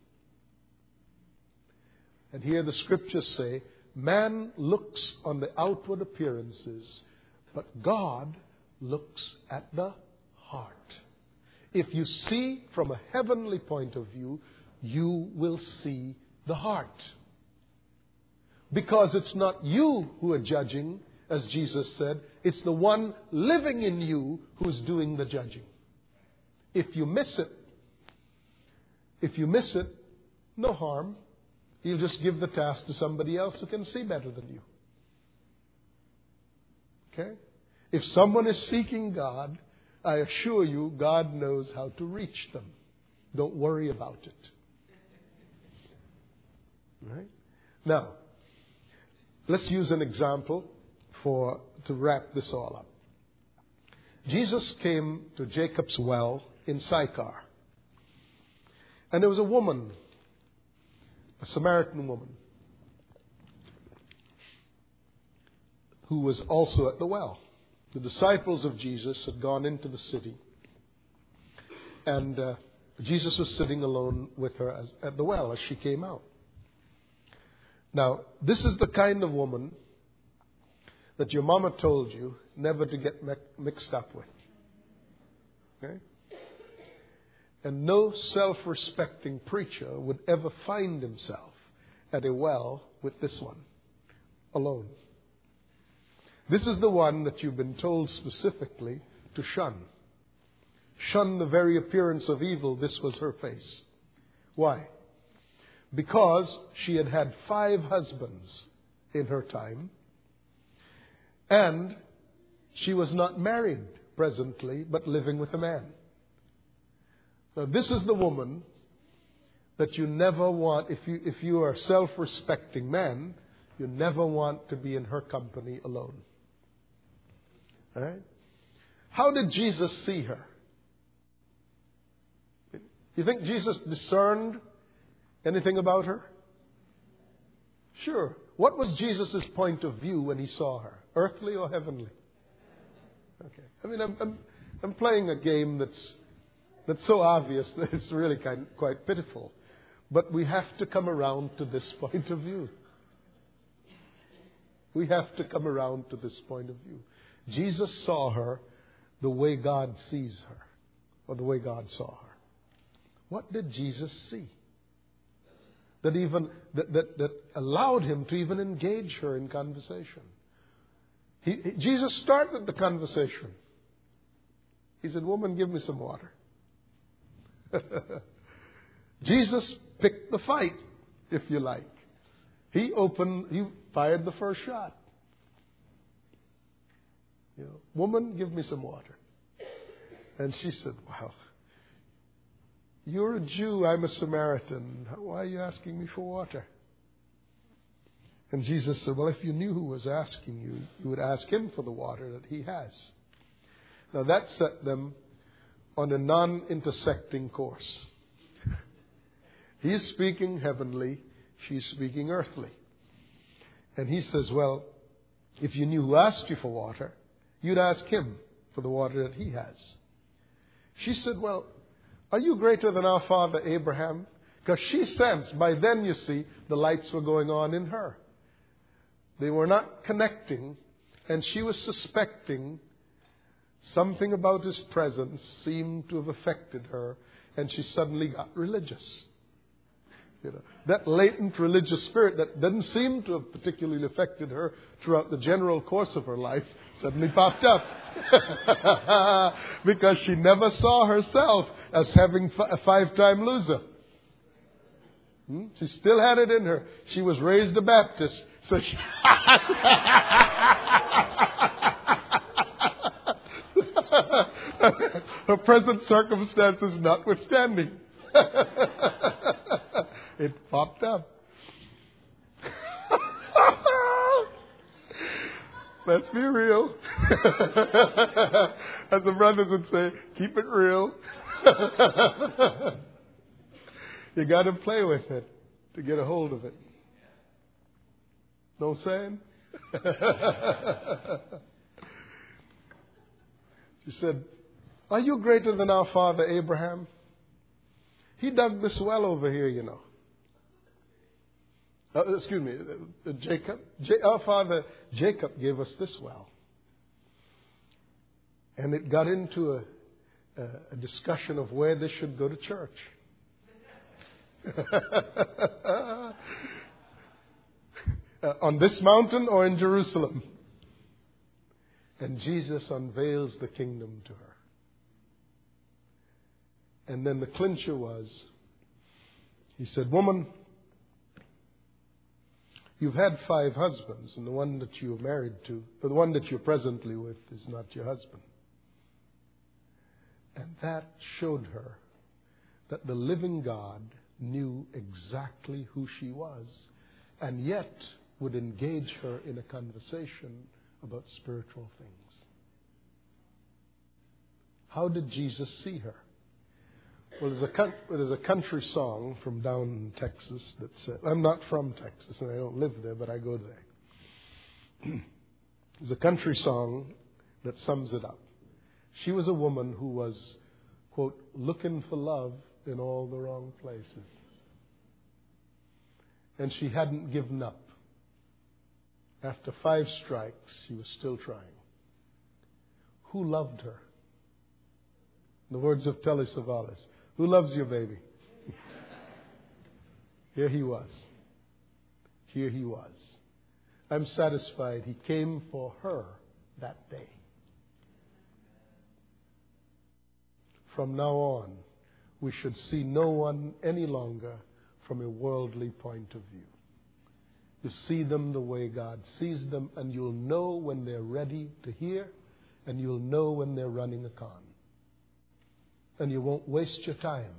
And here the Scriptures say, man looks on the outward appearances, but God looks at the heart. If you see from a heavenly point of view, you will see the heart. Because it's not you who are judging, as Jesus said, it's the one living in you who's doing the judging. If you miss it, if you miss it, no harm. He'll just give the task to somebody else who can see better than you. Okay? If someone is seeking God, I assure you, God knows how to reach them. Don't worry about it. Right? Now, let's use an example for to wrap this all up. Jesus came to Jacob's well in Sychar. And there was a woman, a Samaritan woman, who was also at the well. The disciples of Jesus had gone into the city, and uh, Jesus was sitting alone with her as, at the well as she came out. Now, this is the kind of woman that your mama told you never to get mi- mixed up with. Okay? And no self-respecting preacher would ever find himself at a well with this one, alone. This is the one that you've been told specifically to shun. Shun the very appearance of evil. This was her face. Why? Because she had had five husbands in her time, and she was not married presently, but living with a man. Now, this is the woman that you never want. If you, if you are a self-respecting man, You never want to be in her company alone. All right? How did Jesus see her? You think Jesus discerned anything about her? Sure. What was Jesus' point of view when he saw her? Earthly or heavenly? Okay. I mean, I'm, I'm, I'm playing a game that's that's so obvious that it's really kind, quite pitiful. But we have to come around to this point of view. We have to come around to this point of view. Jesus saw her the way God sees her, or the way God saw her. What did Jesus see? That even that, that, that allowed him to even engage her in conversation. He, he, Jesus started the conversation. He said, "Woman, give me some water." Jesus picked the fight, if you like. He opened, he fired the first shot. You know, "Woman, give me some water." And she said, "Wow, you're a Jew, I'm a Samaritan. Why are you asking me for water?" And Jesus said, "Well, if you knew who was asking you, you would ask him for the water that he has." Now that set them on a non-intersecting course. He's speaking heavenly, she's speaking earthly. And he says, "Well, if you knew who asked you for water, you'd ask him for the water that he has." She said, "Well, are you greater than our father Abraham?" Because she sensed, by then you see, the lights were going on in her. They were not connecting, and she was suspecting something about his presence seemed to have affected her, and she suddenly got religious. You know, that latent religious spirit that didn't seem to have particularly affected her throughout the general course of her life suddenly popped up. Because she never saw herself as having a five-time loser. Hmm? She still had it in her. She was raised a Baptist. So she her present circumstances notwithstanding. It popped up. Let's be real. As the brothers would say, keep it real. You got to play with it to get a hold of it. No saying? She said, "Are you greater than our father Abraham? He dug this well over here, you know." Uh, excuse me, uh, Jacob. J- our father Jacob gave us this well. And it got into a, a, a discussion of where they should go to church. uh, on this mountain or in Jerusalem? And Jesus unveils the kingdom to her. And then the clincher was, he said, "Woman, you've had five husbands, and the one that you're married to, or the one that you're presently with, is not your husband." And that showed her that the living God knew exactly who she was, and yet would engage her in a conversation about spiritual things. How did Jesus see her? Well, there's a, there's a country song from down in Texas that says, I'm not from Texas and I don't live there, but I go there. There's a country song that sums it up. She was a woman who was, quote, looking for love in all the wrong places. And she hadn't given up. After five strikes, she was still trying. Who loved her? In the words of Telly Savalas, who loves your baby? Here he was. Here he was. I'm satisfied he came for her that day. From now on, we should see no one any longer from a worldly point of view. You see them the way God sees them, and you'll know when they're ready to hear, and you'll know when they're running a con. And you won't waste your time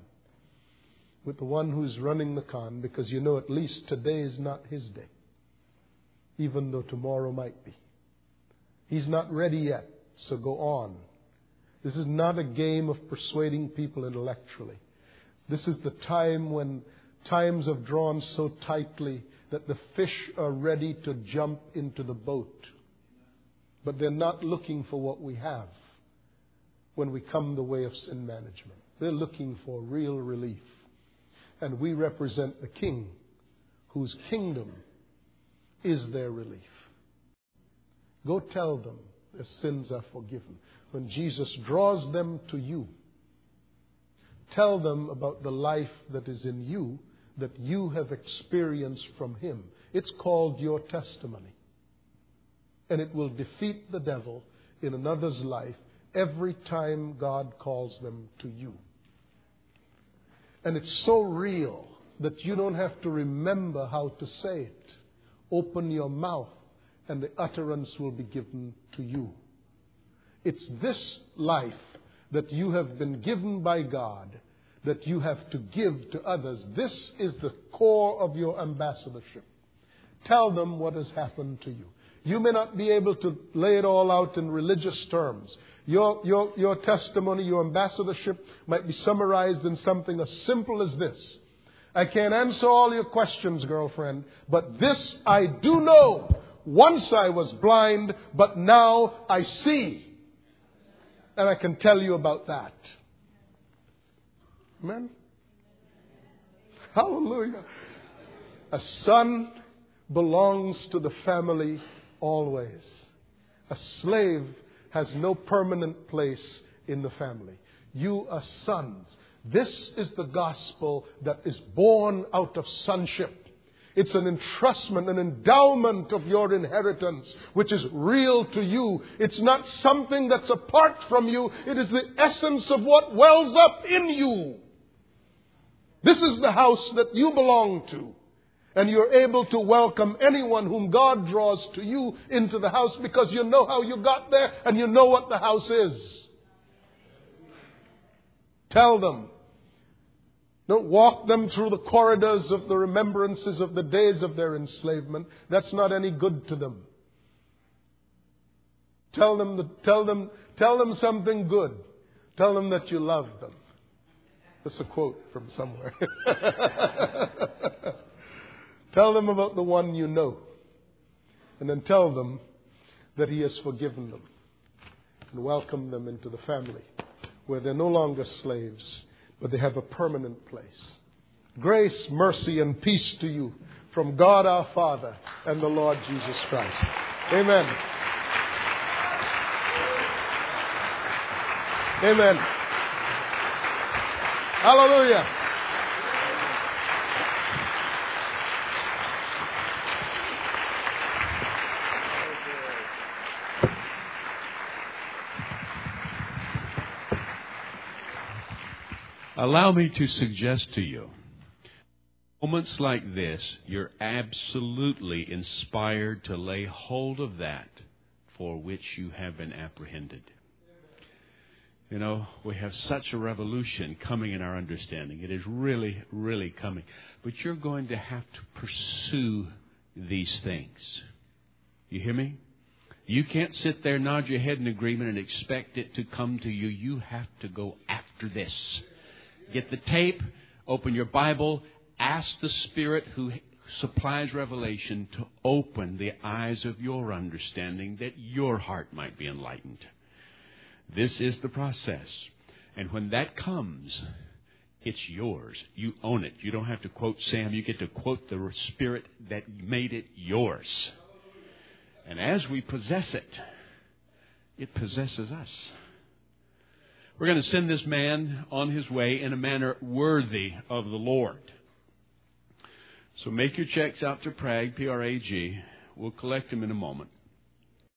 with the one who's running the con, because you know at least today is not his day. even though tomorrow might be. He's not ready yet, so go on. This is not a game of persuading people intellectually. This is the time when times have drawn so tightly that the fish are ready to jump into the boat. But they're not looking for what we have when we come the way of sin management. They're looking for real relief. And we represent the King, whose kingdom is their relief. Go tell them their sins are forgiven. When Jesus draws them to you, tell them about the life that is in you that you have experienced from Him. It's called your testimony. And it will defeat the devil in another's life every time God calls them to you. And it's so real that you don't have to remember how to say it. Open your mouth and the utterance will be given to you. It's this life that you have been given by God that you have to give to others. This is the core of your ambassadorship. Tell them what has happened to you. You may not be able to lay it all out in religious terms. Your, your, your testimony, your ambassadorship might be summarized in something as simple as this. I can't answer all your questions, girlfriend, but this I do know. Once I was blind, but now I see. And I can tell you about that. Amen? Hallelujah. A son belongs to the family always. A slave has no permanent place in the family. You are sons. This is the gospel that is born out of sonship. It's an entrustment, an endowment of your inheritance, which is real to you. It's not something that's apart from you. It is the essence of what wells up in you. This is the house that you belong to. And you're able to welcome anyone whom God draws to you into the house because you know how you got there and you know what the house is. Tell them. Don't walk them through the corridors of the remembrances of the days of their enslavement. That's not any good to them. Tell them, the, tell them, tell them something good. Tell them that you love them. That's a quote from somewhere. Tell them about the one you know. And then tell them that He has forgiven them. And welcome them into the family where they're no longer slaves, but they have a permanent place. Grace, mercy, and peace to you from God our Father and the Lord Jesus Christ. Amen. Amen. Hallelujah. Allow me to suggest to you, moments like this, you're absolutely inspired to lay hold of that for which you have been apprehended. You know, we have such a revolution coming in our understanding. It is really, really coming. But you're going to have to pursue these things. You hear me? You can't sit there, nod your head in agreement and expect it to come to you. You have to go after this. Get the tape, open your Bible, ask the Spirit who supplies revelation to open the eyes of your understanding that your heart might be enlightened. This is the process. And when that comes, it's yours. You own it. You don't have to quote Sam. You get to quote the Spirit that made it yours. And as we possess it, it possesses us. We're going to send this man on his way in a manner worthy of the Lord. So make your checks out to Prague, P R A G. We'll collect them in a moment.